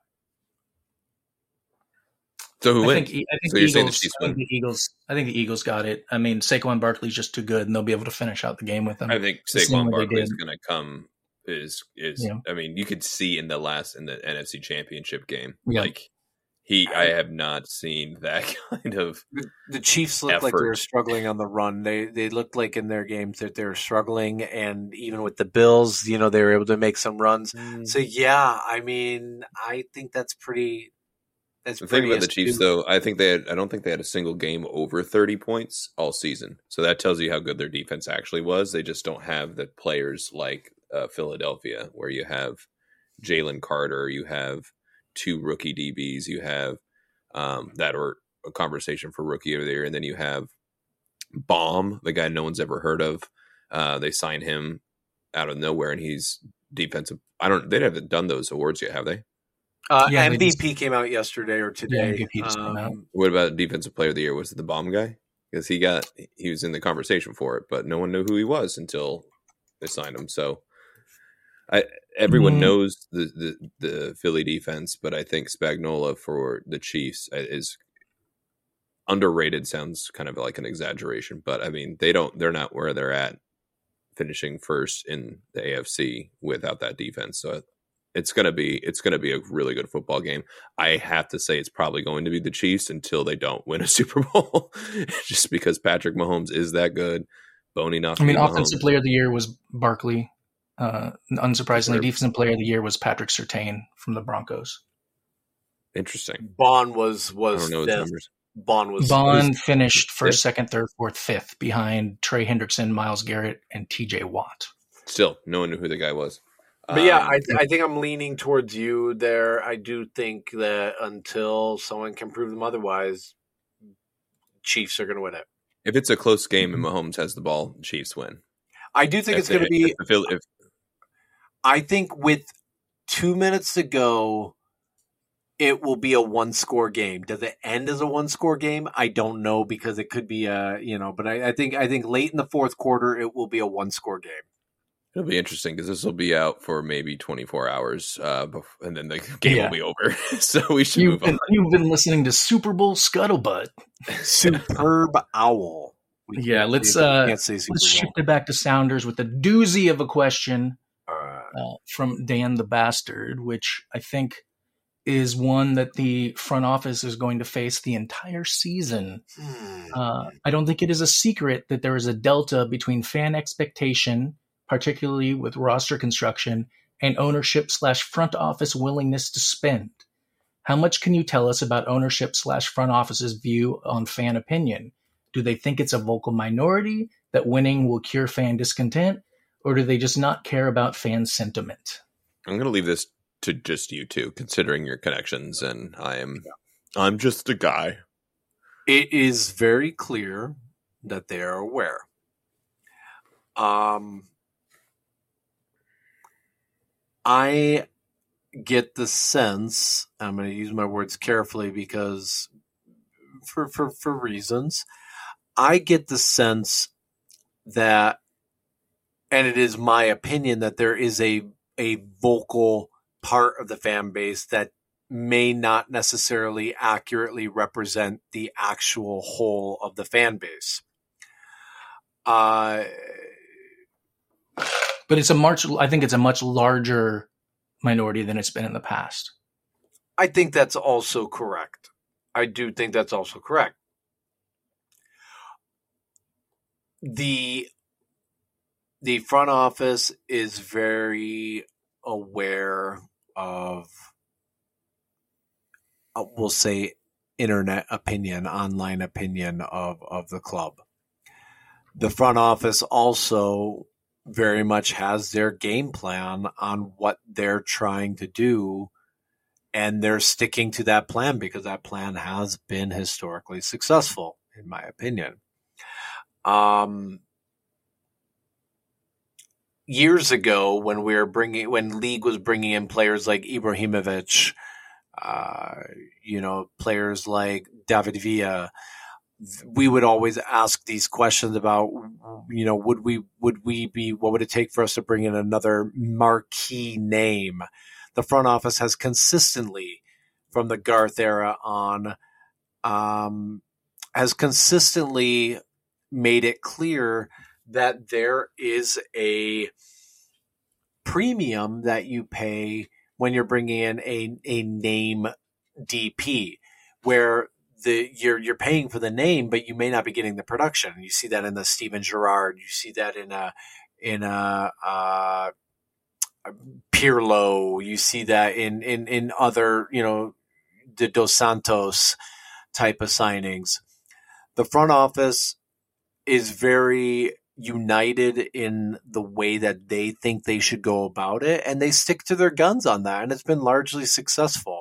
So who I wins? think, I think So the you're saying the Eagles. Chiefs I think win? the Eagles. I think the Eagles got it. I mean, Saquon Barkley's just too good, and they'll be able to finish out the game with him. I think The same Saquon way they Barkley is did. going to come. Is is Yeah. I mean, you could see in the last in the N F C Championship game, Yeah. like he. I have not seen that kind of. The, the Chiefs looked like they were Effort. struggling on the run. They they looked like in their games that they were struggling, and even with the Bills, you know, they were able to make some runs. So yeah, I mean, I think that's pretty. That's The thing pretty about the Chiefs, astute. though, I think they had. I don't think they had a single game over thirty points all season. So that tells you how good their defense actually was. They just don't have the players like uh, Philadelphia, where you have Jalen Carter, you have two rookie D Bs, you have um, that are a conversation for rookie of the year, and then you have Baum, the guy no one's ever heard of. Uh, they signed him out of nowhere, and he's defensive. I don't. They haven't done those awards yet, have they? Uh, Yeah, they M V P came out yesterday or today. M V P just came out. Um, What about defensive player of the year? Was it the Baum guy? Because he got he was in the conversation for it, but no one knew who he was until they signed him. So, I everyone Mm. knows the, the the Philly defense, but I think Spagnuolo for the Chiefs is underrated. Sounds kind of like an exaggeration, but I mean they don't they're not where they're at, finishing first in the A F C without that defense. So it's gonna be it's gonna be a really good football game. I have to say it's probably going to be the Chiefs until they don't win a Super Bowl, just because Patrick Mahomes is that good. Boney not. I mean, Mahomes. offensive player of the year was Barkley. Uh, unsurprisingly, Sure. defensive player of the year was Patrick Surtain from the Broncos. Interesting. Bond was I was don't know his fifth. numbers. Bond was Bond was- finished first, fifth? second, third, fourth, fifth behind Trey Hendrickson, Miles Garrett, and T J Watt. Still, no one knew who the guy was. But yeah, Um, I, I think I'm leaning towards you there. I do think that until someone can prove them otherwise, Chiefs are going to win it. if it's a close game and Mahomes has the ball, Chiefs win. I do think If it's going to they- be. if the Phil- if- I think with two minutes to go, it will be a one score game. Does it end as a one score game? I don't know because it could be a you know. But I, I think I think late in the fourth quarter, it will be a one score game. It'll be interesting because this will be out for maybe twenty-four hours, uh, bef- and then the game Yeah. will be over. So we should You've move been, on. you've been listening to Super Bowl Scuttlebutt. Superb owl. We Yeah, can't let's say- we uh, can't say Super let's Bowl. shift it back to Sounders with a doozy of a question Uh, uh, from Dan the Bastard, which I think is one that the front office is going to face the entire season. hmm. Uh, I don't think it is a secret that there is a delta between fan expectation, particularly with roster construction, and ownership slash front office willingness to spend. How much can you tell us about ownership slash front office's view on fan opinion? Do they think it's a vocal minority that winning will cure fan discontent, or do they just not care about fan sentiment? I'm going to leave this to just you two, considering your connections, and I am, I'm just a guy. It is very clear that they are aware. Um, I get the sense, I'm going to use my words carefully because for, for, for reasons, I get the sense that, and it is my opinion, that there is a a vocal part of the fan base that may not necessarily accurately represent the actual whole of the fan base. Uh, but it's a much, I think it's a much larger minority than it's been in the past. I think that's also correct. I do think that's also correct. The the front office is very aware of, uh, we'll say, internet opinion, online opinion of, of the club. The front office also very much has their game plan on what they're trying to do, and they're sticking to that plan because that plan has been historically successful, in my opinion. Um, years ago, when we were bringing, when league was bringing in players like Ibrahimovic, uh, you know, players like David Villa, we would always ask these questions about, you know, would we, would we be, what would it take for us to bring in another marquee name? The front office has consistently, from the Garth era on, um, has consistently made it clear that there is a premium that you pay when you're bringing in a, a name D P, where the you're you're paying for the name, but you may not be getting the production. You see that in the Steven Gerrard. You see that in a in a uh, Pirlo. You see that in in in other, you know, the Dos Santos type of signings. The front office is very united in the way that they think they should go about it, and they stick to their guns on that, and it's been largely successful.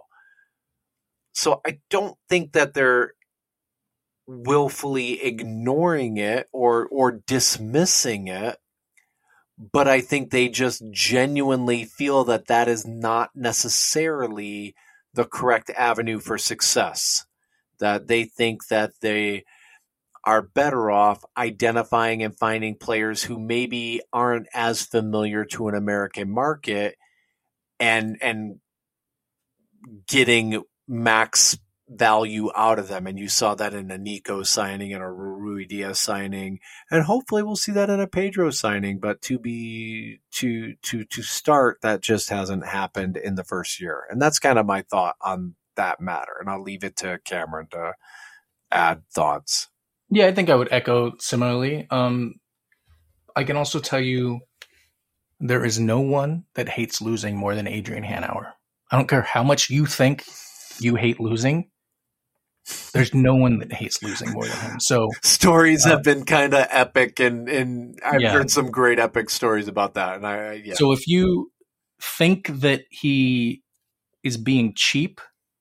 So I don't think that they're willfully ignoring it or or dismissing it, but I think they just genuinely feel that that is not necessarily the correct avenue for success, that they think that they are better off identifying and finding players who maybe aren't as familiar to an American market and and getting max value out of them. And you saw that in a Nico signing and a Rui Diaz signing, and hopefully we'll see that in a Pedro signing, but to be to to to start, that just hasn't happened in the first year. And that's kind of my thought on that matter, and I'll leave it to Cameron to add thoughts. Yeah, I think I would echo similarly. Um, I can also tell you there is no one that hates losing more than Adrian Hanauer. I don't care how much you think you hate losing. There's no one that hates losing more than him. So stories uh, have been kind of epic, and, and I've yeah. heard some great epic stories about that. And I, yeah. So if you think that he is being cheap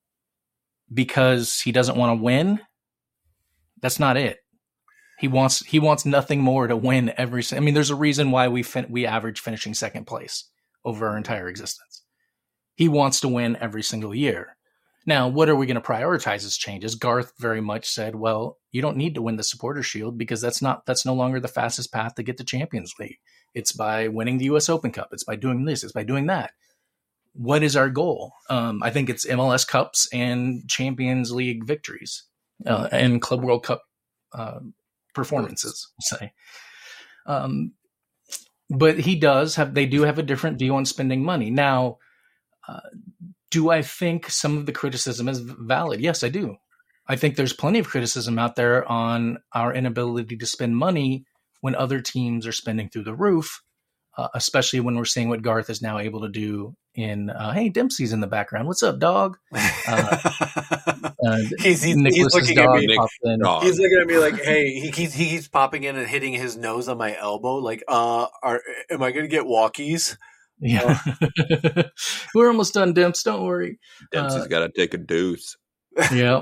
because he doesn't want to win, that's not it. He wants he wants nothing more to win every. I mean, there's a reason why we fin- we average finishing second place over our entire existence. He wants to win every single year. Now, what are we going to prioritize as changes? Garth very much said, well, you don't need to win the Supporter Shield because that's not that's no longer the fastest path to get to Champions League. It's by winning the U S Open Cup. It's by doing this. It's by doing that. What is our goal? Um, I think it's M L S Cups and Champions League victories uh, and Club World Cup uh, performances, say. Um, but he does have, they do have a different view on spending money. Now, uh, do I think some of the criticism is valid? Yes, I do. I think there's plenty of criticism out there on our inability to spend money when other teams are spending through the roof, uh, especially when we're seeing what Garth is now able to do in, uh, hey, Dempsey's in the background. What's up, dog? Uh, uh, he's, he's, he's looking dog at me. dog. He's looking at me like, hey, he, he's, he's popping in and hitting his nose on my elbow. Like, uh, are, am I going to get walkies? Yeah. Uh, We're almost done, Demps. Don't worry. Dempsey's uh, got to take a deuce. Yeah.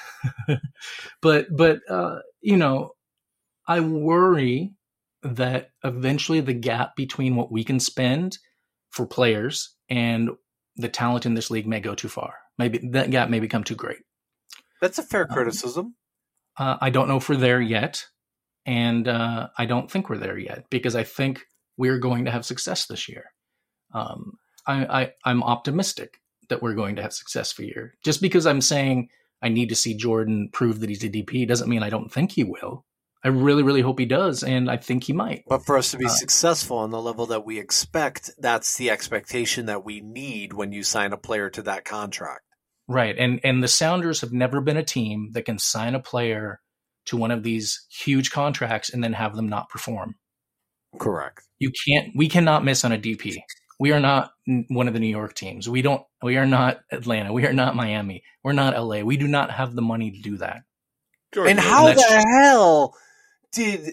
but, but, uh, you know, I worry that eventually the gap between what we can spend for players and the talent in this league may go too far. Maybe that gap may become too great. That's a fair criticism. Um, uh, I don't know if we're there yet. And uh, I don't think we're there yet because I think we're going to have success this year. Um, I, I, I'm optimistic that we're going to have success for year. Just because I'm saying I need to see Jordan prove that he's a D P doesn't mean I don't think he will. I really, really hope he does, and I think he might. But for us to be Uh, successful on the level that we expect, that's the expectation that we need when you sign a player to that contract. Right. And and the Sounders have never been a team that can sign a player to one of these huge contracts and then have them not perform. Correct. You can't, we cannot miss on a D P. We are not n- one of the New York teams. We don't, we are not Atlanta. We are not Miami. We're not L A. We do not have the money to do that. Jordan, And how that's- the hell did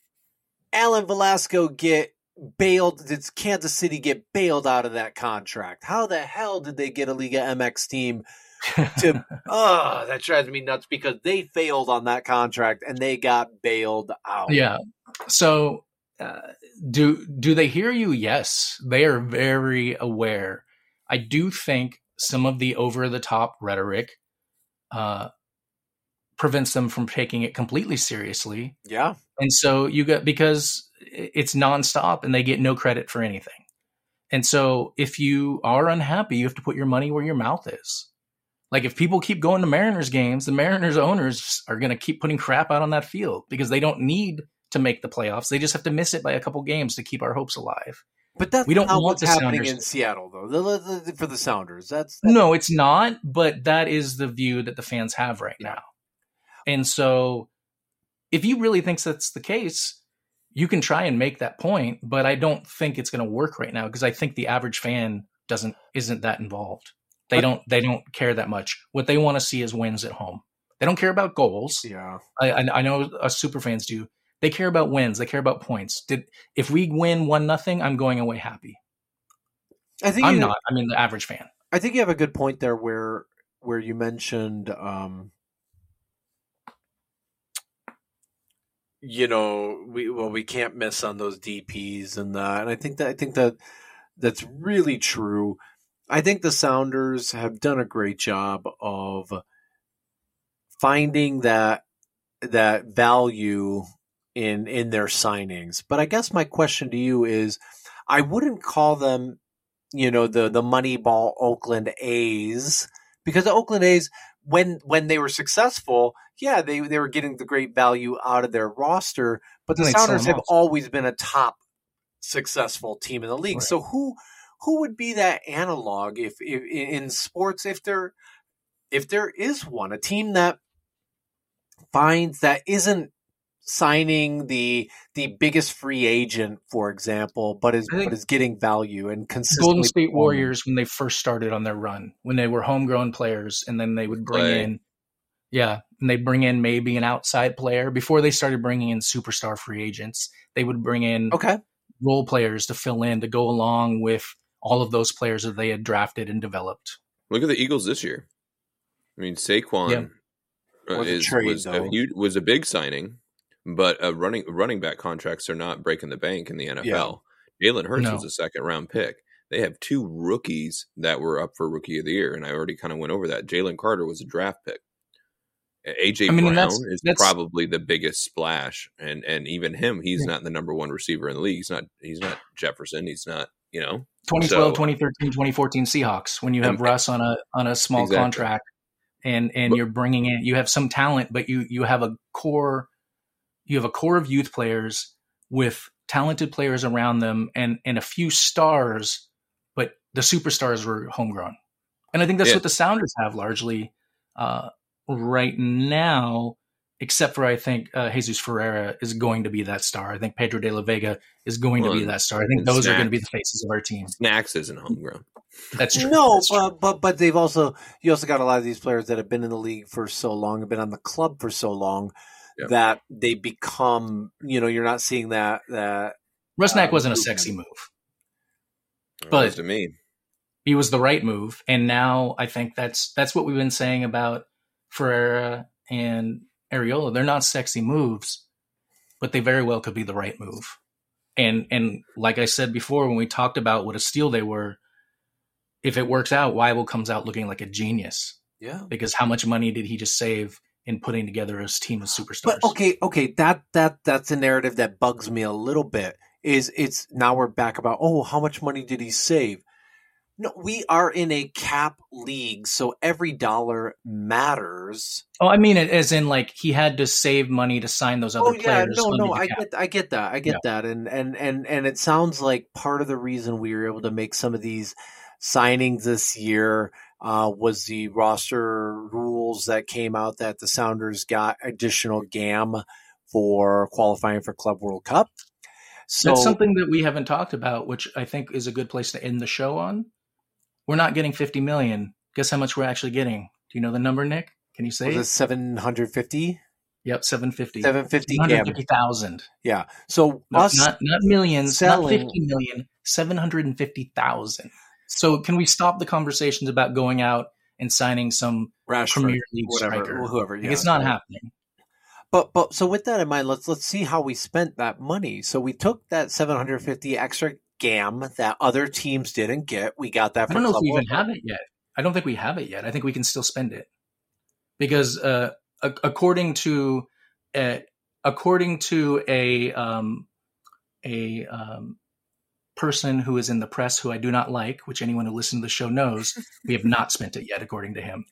Alan Velasco get bailed? Did Kansas City get bailed out of that contract? How the hell did they get a Liga M X team to? Oh, that drives me nuts because they failed on that contract and they got bailed out. Yeah. So uh, do do they hear you? Yes, they are very aware. I do think some of the over the top rhetoric uh, prevents them from taking it completely seriously. Yeah. And so you get, because it's nonstop and they get no credit for anything. And so if you are unhappy, you have to put your money where your mouth is. Like if people keep going to Mariners games, the Mariners owners are going to keep putting crap out on that field because they don't need to make the playoffs. They just have to miss it by a couple games to keep our hopes alive. But that's We don't not want what's the happening Sounders- in Seattle, though. The- the- the- for the Sounders, that's, that's No, it's not, but that is the view that the fans have right now. And so if you really think that's the case, you can try and make that point, but I don't think it's going to work right now because I think the average fan doesn't isn't that involved. They don't they don't care that much. What they want to see is wins at home. They don't care about goals. yeah. I, I I know us super fans do. They care about wins. They care about points. Did if we win one nothing, I'm going away happy. I think I'm you, not. I mean the average fan. I think you have a good point there, where where you mentioned, um, you know, we well we can't miss on those D Ps and that, and I think that I think that that's really true. I think the Sounders have done a great job of finding that that value in in their signings. But I guess my question to you is, I wouldn't call them, you know, the the Moneyball Oakland A's, because the Oakland A's, when when they were successful, yeah, they they were getting the great value out of their roster. But the And they'd sell Sounders them have off. always been a top successful team in the league. Right. So who who would be that analog if, if in sports, if there if there is one, a team that finds that isn't signing the the biggest free agent, for example, but is I think but is getting value and consistently Golden State performing. Warriors when they first started on their run, when they were homegrown players, and then they would bring Clay. in, yeah, and they bring in maybe an outside player before they started bringing in superstar free agents. They would bring in Okay. role players to fill in to go along with all of those players that they had drafted and developed. Look at the Eagles this year. I mean, Saquon Yeah. uh, Was a is, trade, was, a though. huge, was a big signing, but uh, running running back contracts are not breaking the bank in the N F L. Jalen Hurts No. was a second round pick. They have two rookies that were up for Rookie of the Year, and I already kind of went over that. Jalen Carter was a draft pick. A J I mean, Brown and that's- is that's- probably the biggest splash, and and even him, he's not the number one receiver in the league. He's not he's not Jefferson. He's not, you know. twenty twelve, So- twenty thirteen, twenty fourteen Seahawks, when you have And- Russ on a on a small Exactly. contract, and and But- you're bringing in, you have some talent, but you you have a core, you have a core of youth players with talented players around them, and and a few stars, but the superstars were homegrown, and I think that's Yeah. what the Sounders have largely uh, right now. Except for, I think uh, Jesus Ferreira is going to be that star. I think Pedro de la Vega is going to be Well, that star. I think and those are going to Snacks. be the faces of our team. Snacks isn't homegrown. That's true. No, That's true. but, but but they've also you also got a lot of these players that have been in the league for so long, have been on the club for so long, Yep. that they become, you know, you're not seeing that that Rusnak uh, wasn't a movement. sexy move. It But- was to me. He was the right move, and now I think that's that's what we've been saying about Ferreira and Areola. They're not sexy moves, but they very well could be the right move. And and like I said before, when we talked about what a steal they were, if it works out, Weibel comes out looking like a genius, yeah. because how much money did he just save in putting together a team of superstars. But okay, okay, that that that's a narrative that bugs me a little bit. Is it's now we're back about, oh, how much money did he save? No, we are in a cap league, so every dollar matters. Oh, I mean it as in like he had to save money to sign those other Oh yeah, players. no, under no, the I cap. get, I get that, I get Yeah. that, and and and and it sounds like part of the reason we were able to make some of these signings this year uh, was the roster rules that came out that the Sounders got additional G A M for qualifying for Club World Cup. So That's something that we haven't talked about, which I think is a good place to end the show on. We're not getting fifty million. Guess how much we're actually getting? Do you know the number, Nick? Can you say was it it? seven hundred fifty? Yep, seven fifty. seven fifty seven G A hundred M. fifty thousand. Yeah. So No, us not not millions, selling- not fifty million, seven hundred fifty thousand. So can we stop the conversations about going out and signing some Rashford, Premier League whatever, striker? whoever. Like, Yeah, it's not right. happening. But but so with that in mind, let's let's see how we spent that money. So we took that seven hundred fifty extra G A M that other teams didn't get. We got that. For I don't know if Club we even World Cup. have it yet. I don't think we have it yet. I think we can still spend it because uh, a- according to uh, according to a um, a um, person who is in the press who I do not like, which anyone who listens to the show knows, we have not spent it yet, according to him.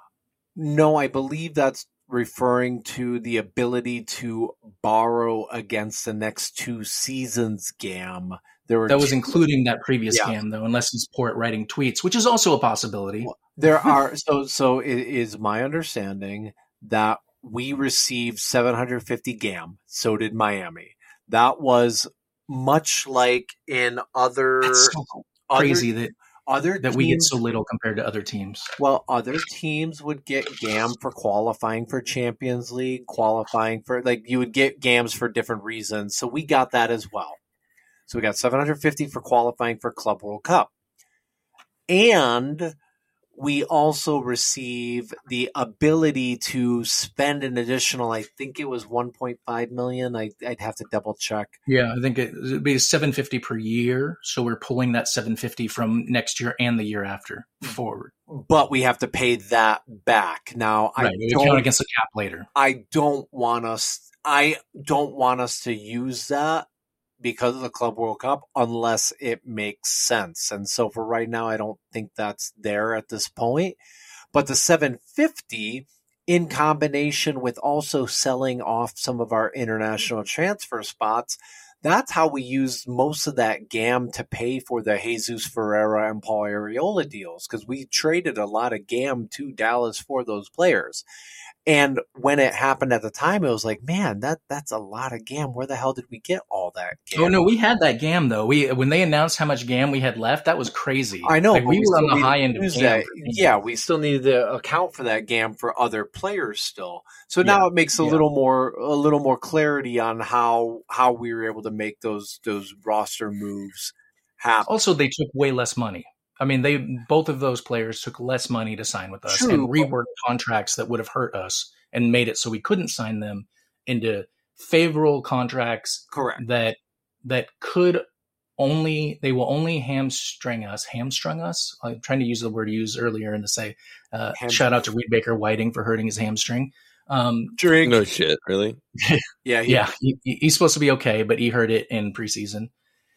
No, I believe that's referring to the ability to borrow against the next two seasons G A M. There were That was two- including that previous Yeah. game, though, unless he's poor at writing tweets, which is also a possibility. There are so so it is my understanding that we received seven hundred fifty G A M. So did Miami. That was much like in other That's so other, crazy that, other that teams, we get so little compared to other teams. well, other teams would get G A M for qualifying for Champions League, qualifying for like you would get G A Ms for different reasons. So we got that as well. So we got seven hundred fifty for qualifying for Club World Cup. And we also receive the ability to spend an additional, I think it was one point five million. I, I'd have to double check. Yeah, I think it would be seven fifty per year. So we're pulling that seven fifty from next year and the year after forward. But we have to pay that back. Now, Right, I we count don't, against the cap later. I don't want us, I don't want us to use that because of the Club World Cup unless it makes sense. And so for right now, I don't think that's there at this point. But the seven fifty in combination with also selling off some of our international transfer spots, that's how we used most of that G A M to pay for the Jesus Ferreira and Paul Arriola deals because we traded a lot of G A M to Dallas for those players. And when it happened at the time, it was like, man, that that's a lot of G A M. Where the hell did we get all that G A M? Oh no, we had that G A M though. We when they announced how much G A M we had left, that was crazy. I know, like, but we were on still the need high to end of use G A M. that. Yeah, we still needed to account for that G A M for other players still. So now Yeah, it makes a yeah. little more a little more clarity on how how we were able to make those those roster moves happen. Also, they took way less money. I mean, they both of those players took less money to sign with us True, and but- reworked contracts that would have hurt us and made it so we couldn't sign them into favorable contracts Correct. that that could only they will only hamstring us. Hamstrung us. I'm trying to use the word used earlier and to say uh, Ham- shout out to Reed Baker Whiting for hurting his hamstring. Um, Drink. No shit, really? Yeah, he- yeah, he, he's supposed to be okay, but he hurt it in preseason.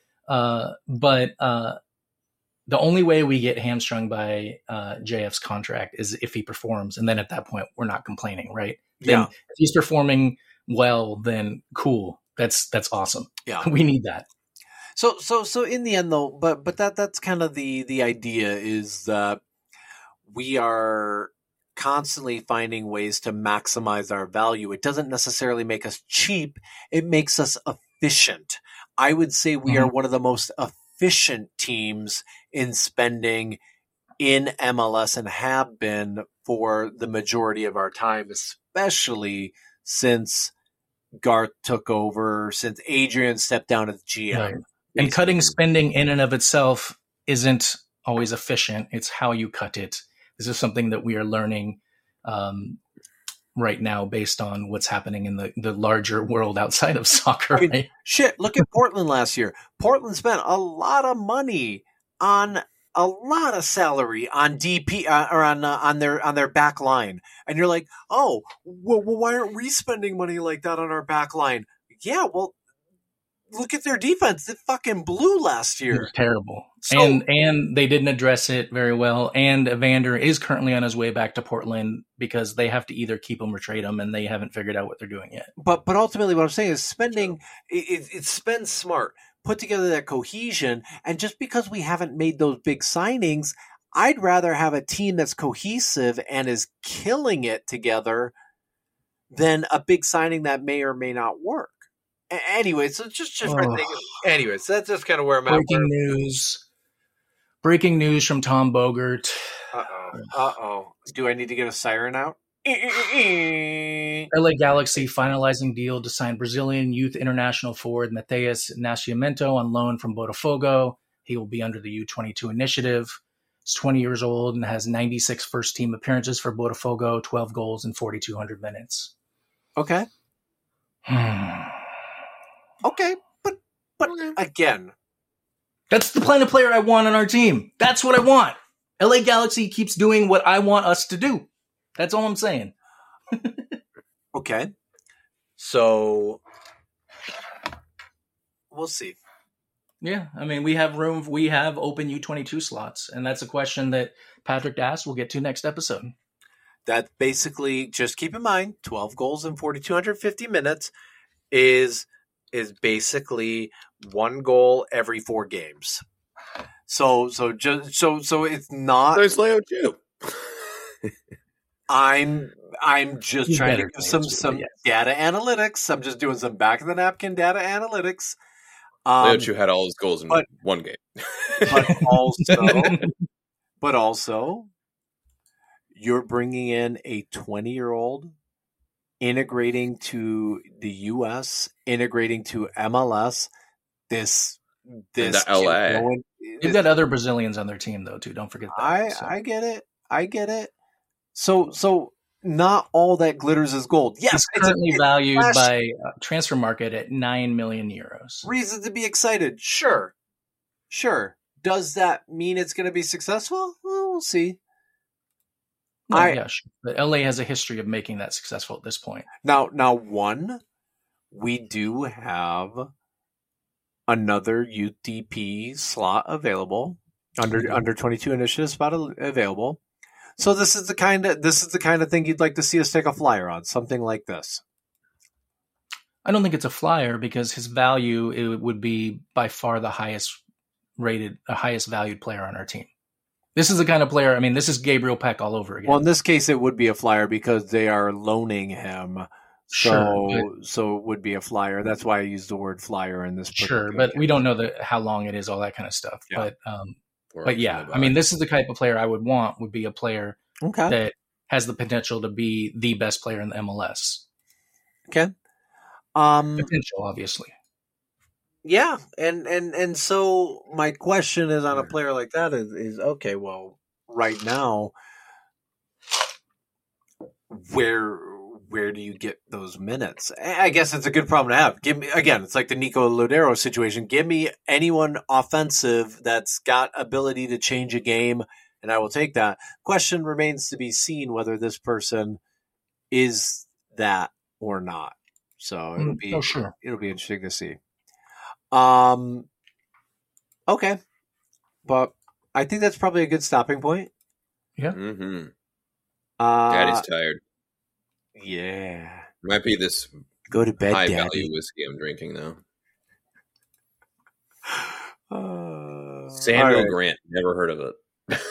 Uh, but uh, the only way we get hamstrung by uh, J F's contract is if he performs, and then at that point we're not complaining, right? Then Yeah. if he's performing well, then cool. That's that's awesome. Yeah. We need that. So so so in the end though, but but that that's kind of the the idea is that we are constantly finding ways to maximize our value. It doesn't necessarily make us cheap, it makes us efficient. I would say we Mhm. are one of the most efficient teams in spending in M L S and have been for the majority of our time, especially since Garth took over, since Adrian stepped down as G M. Right. And cutting spending in and of itself isn't always efficient. It's how you cut it. This is something that we are learning um, right now based on what's happening in the, the larger world outside of soccer. I mean, right? Shit, look at Portland last year. Portland spent a lot of money on a lot of salary on D P uh, or on uh, on their on their back line, and you're like, oh, well, well, why aren't we spending money like that on our back line? Yeah, well, look at their defense; it fucking blew last It year. was terrible, So- and and they didn't address it very well. And Evander is currently on his way back to Portland because they have to either keep him or trade him, and they haven't figured out what they're doing yet. But but ultimately, what I'm saying is spending it, it, it's spend smart, put together that cohesion, and just because we haven't made those big signings, I'd rather have a team that's cohesive and is killing it together than a big signing that may or may not work. A- Anyway, so just just Oh. anyways, that's just kind of where I'm at. Breaking news! Breaking news from Tom Bogert. Uh oh. Uh oh. Do I need to get a siren out? L A Galaxy finalizing deal to sign Brazilian youth international forward Matheus Nascimento on loan from Botafogo. He will be under the U twenty-two initiative. He's twenty years old and has ninety-six first-team appearances for Botafogo, twelve goals in forty-two hundred minutes. Okay. Okay. But but again, That's the kind of player I want on our team. That's what I want. L A Galaxy keeps doing what I want us to do. That's all I'm saying. okay. So we'll see. Yeah, I mean, we have room. We have open U twenty-two slots, and that's a question that Patrick asked. We'll get to next episode. That basically, just keep in mind, twelve goals in forty-two fifty minutes is is basically one goal every four games. So so just so so it's not. There's Leo too. I'm I'm just He's trying to better give than some Leo, some yes. data analytics. I'm just doing some back of the napkin data analytics. Leo Um, Chu had all his goals in but- one game. but also, but also, you're bringing in a twenty-year-old, integrating to the U S, integrating to M L S. This, this to L A. kid going- They've got other Brazilians on their team, though, too. Don't forget that. I, So, I get it. I get it. So, so not all that glitters is gold. Yes, he's it's a- currently it's valued flash- by uh, Transfer Market at nine million euros. reason to be excited. Sure, sure. Does that mean it's going to be successful? Well, we'll see. No, I- yeah, sure. But L A has a history of making that successful at this point. Now, now, one, we do have another U T P slot available under Mhm. under twenty-two initiative spot al- available. So this is the kind of this is the kind of thing you'd like to see us take a flyer on, something like this. I don't think it's a flyer because his value it would be by far the highest rated, the highest valued player on our team. This is the kind of player. I mean, this is Gabriel Peck all over again. Well, in this case, it would be a flyer because they are loaning him. So, Sure, so it would be a flyer. That's why I used the word flyer in this. Sure, particular but we case. don't know the, how long it is, all that kind of stuff. Yeah. But um, Or but else yeah, in the I mean, box. this is the type of player I would want. Would be a player Okay. that has the potential to be the best player in the M L S. Okay. Um. Potential, obviously. Yeah, and and and so my question is on a player like that is is okay. Well, right now, where where do you get those minutes? I guess it's a good problem to have. Give me again. It's like the Nico Lodero situation. Give me anyone offensive that's got ability to change a game, and I will take that. Question remains to be seen whether this person is that or not. So it'll Mm, be oh, sure. it'll be interesting to see. Um. Okay, but I think that's probably a good stopping point. Mm-hmm. Uh, Daddy's tired. yeah. Might be this Go to bed, high Daddy. value whiskey I'm drinking though. Uh, Samuel all right. Grant. Never heard of it.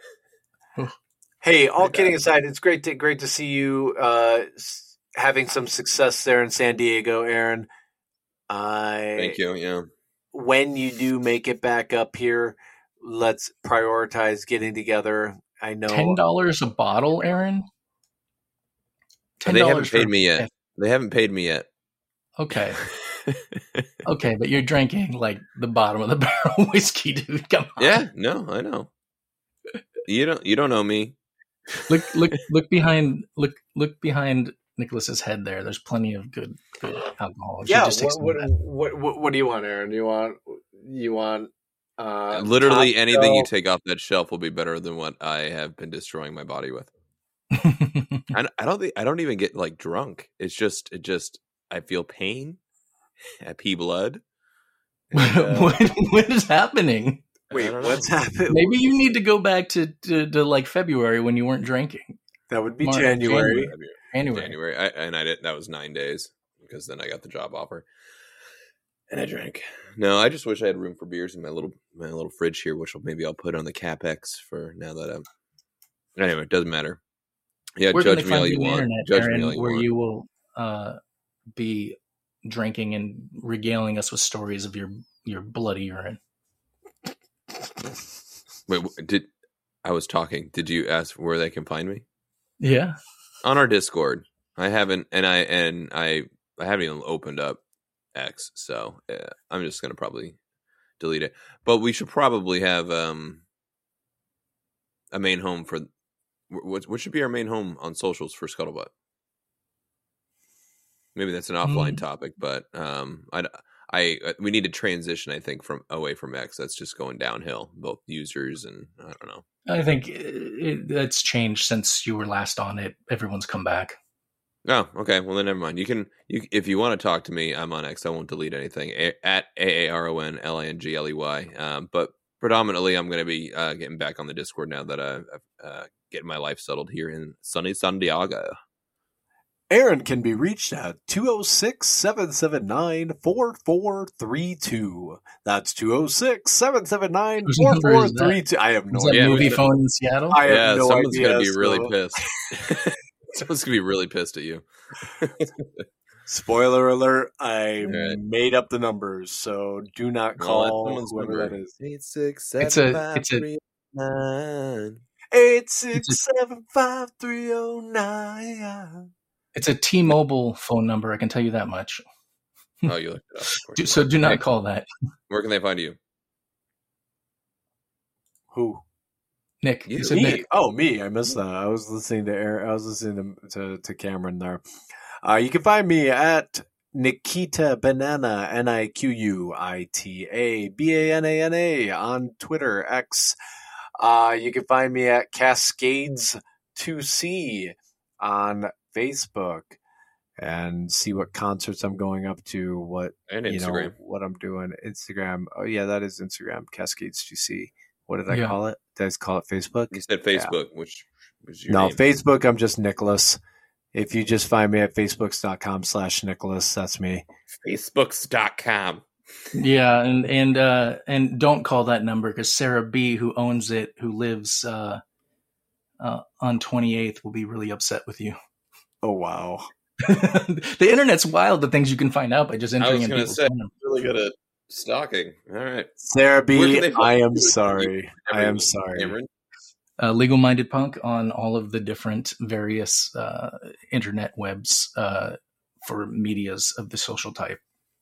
Hey, all Okay. kidding aside, it's great to great to see you uh, s- having some success there in San Diego, Aaron. I Thank you. Yeah. When you do make it back up here, let's prioritize getting together. I know Ten dollars a bottle, Aaron. They haven't $10 paid for- me yet. They haven't paid me yet. Okay, okay, but you're drinking like the bottom of the barrel whiskey, dude. Come on. Yeah. No, I know. You don't. You don't know me. Look, look, look behind. Look, look behind Nicholas's head. There, there's plenty of good, good alcohol. You should Yeah. just take What, some of what, that. what, what, what do you want, Aaron? You want you want Uh, Literally Taco anything you Bell- take off that shelf will be better than what I have been destroying my body with. I, I don't think I don't even get like drunk. It's just it just I feel pain. I pee blood. And, uh, what, what is happening? Wait, I don't know. what's happening? Maybe you need to go back to, to, to like February when you weren't drinking. That would be March, January. January. January, I, and I didn't. That was nine days because then I got the job offer, and I drank. No, I just wish I had room for beers in my little my little fridge here, which will, maybe I'll put on the CapEx for now that I'm. Anyway, it doesn't matter. Yeah, Where can judge they me all find you you on the want. internet, Judge Aaron, me all you where want. you will uh, be drinking and regaling us with stories of your, your bloody urine? Wait, w- did I was talking? Did you ask where they can find me? Yeah. On our Discord. I haven't, and I and I I haven't even opened up X, so yeah, I'm just gonna probably delete it. But we should probably have um a main home for what what should be our main home on socials for Scuttlebutt. Maybe that's an offline Mm. topic, but um, I, I we need to transition. I think from away from X. That's just going downhill, both users and I don't know. I think it, it's changed since you were last on it. Everyone's come back. Oh, okay. Well, then never mind. You can you if you want to talk to me, I'm on X. I won't delete anything a- at A A R O N L A N G L E Y. Um, but predominantly, I'm going to be uh, getting back on the Discord now that I'm uh, getting my life settled here in sunny San Diego. Aaron can be reached at two oh six, seven seven nine, four four three two. That's two oh six, seven seven nine, Whose four number four is that? three two. I have no Is that idea. Yeah, movie we- phone in Seattle? I have Yeah, no someone's idea. gonna be really so- pissed. Someone's gonna be really pissed at you. Spoiler alert, I Right. made up the numbers, so do not Well, call someone's whoever number. that is. Eight six It's seven a- five it's a- three nine. eight six seven five three oh nine. It's a T-Mobile phone number. I can tell you that much. Oh, you looked it up. Of course Do, you so did. do not Hey, call that. Where can they find you? Who? Nick. You. You said Me? Nick. Oh, me. I missed that. I was listening to Aaron, I was listening to, to, to Cameron there. Uh, you can find me at Nikita Banana, N I Q U I T A B A N A N A on Twitter, X. Uh, you can find me at Cascades two C on Facebook and see what concerts I'm going up to, what And you know, Instagram. what I'm doing. Instagram. Oh yeah, that is Instagram. Cascades two C. What did I Yeah. call it? Did I just call it Facebook? You said Facebook, which was your No, name. Facebook, I'm just Nicholas. If you just find me at facebooks.com slash Nicholas, that's me. Facebooks dot com. Yeah, and and uh, and don't call that number because Sarah B, who owns it, who lives uh, uh, on twenty-eighth, will be really upset with you. Oh, wow. The internet's wild. The things you can find out by just I entering was in gonna people's say- phone numbers. Really good at stalking. All right. Sarah Where can B, they find I am you? sorry. I am Everyone. sorry. Cameron? Uh, Legal Minded Punk on all of the different various uh, internet webs uh, for medias of the social type.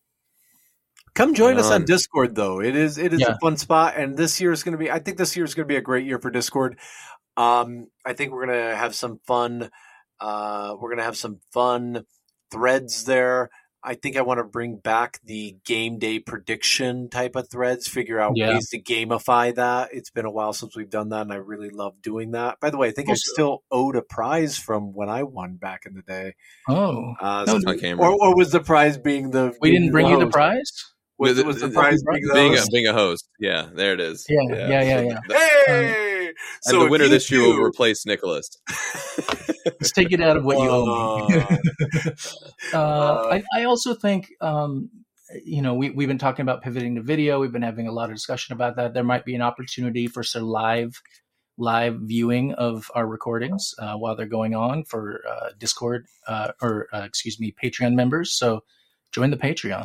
Come join us on Um, Discord, though. It is it is Yeah. a fun spot, and this year is going to be. I think this year is going to be a great year for Discord. Um, I think we're going to have some fun. Uh, we're going to have some fun threads there. I think I want to bring back the game day prediction type of threads. Figure out Yeah. ways to gamify that. It's been a while since we've done that, and I really love doing that. By the way, I think I Also- still owed a prize from when I won back in the day. Oh, Uh, No, so- Hi, Cameron. or, or was the prize being the? we being didn't bring you the host? prize? Was, The- was the the- prize being the being a, host? being a host. Yeah, there it is. Yeah, yeah, yeah, yeah. Hey! And So the if winner you this year will do- replace Nicholas. Let's take it out of what you owe me. Uh, uh, I, I also think, um, you know, we, we've been talking about pivoting to video. We've been having a lot of discussion about that. There might be an opportunity for some live live viewing of our recordings uh, while they're going on for uh, Discord uh, or, uh, excuse me, Patreon members. So join the Patreon.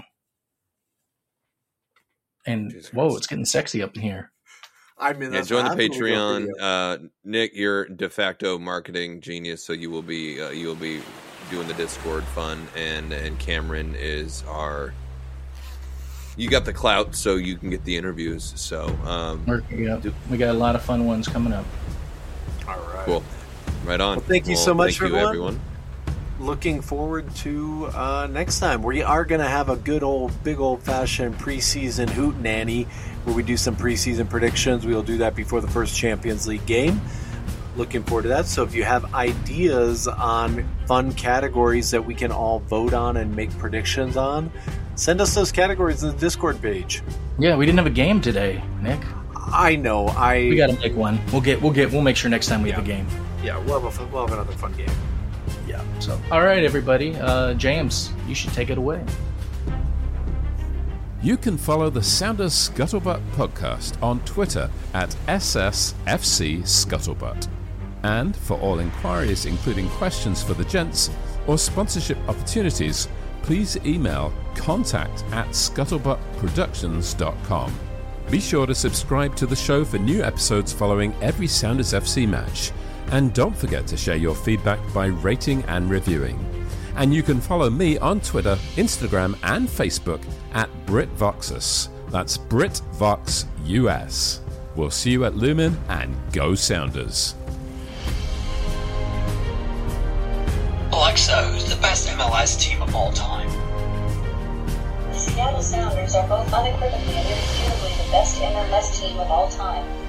And Jesus whoa, Christ. it's getting sexy up in here. I mean, Yeah, that's join the what happens when we go Patreon. video. Uh, Nick, you're de facto marketing genius, so you will be uh, you will be doing the Discord fun, and and Cameron is our. You got the clout, so you can get the interviews. So um, We're, yeah, we got a lot of fun ones coming up. All right. cool, right on. Well, thank you so much, thank you, everyone. everyone. looking forward to uh, next time. We are going to have a good old, big old-fashioned preseason hootenanny where we do some preseason predictions. We will do that before the first Champions League game. Looking forward to that. So if you have ideas on fun categories that we can all vote on and make predictions on, send us those categories in the Discord page. Yeah, we didn't have a game today, Nick. I know. I we got to make one. We'll get. We'll get. We'll make sure next time we yeah. have a game. Yeah, we'll have, a, we'll have another fun game. Yeah. So, all right, everybody. Uh, James, you should take it away. You can follow the Sounders Scuttlebutt podcast on Twitter at S S F C Scuttlebutt. And for all inquiries, including questions for the gents or sponsorship opportunities, please email contact at scuttlebutt productions dot com. Be sure to subscribe to the show for new episodes following every Sounders F C match. And don't forget to share your feedback by rating and reviewing. And you can follow me on Twitter, Instagram, and Facebook at BritVoxus. That's BritVoxUS. We'll see you at Lumen, and go Sounders. Alexa, who's the best M L S team of all time? The Seattle Sounders are both unequivocally and irrefutably the best M L S team of all time.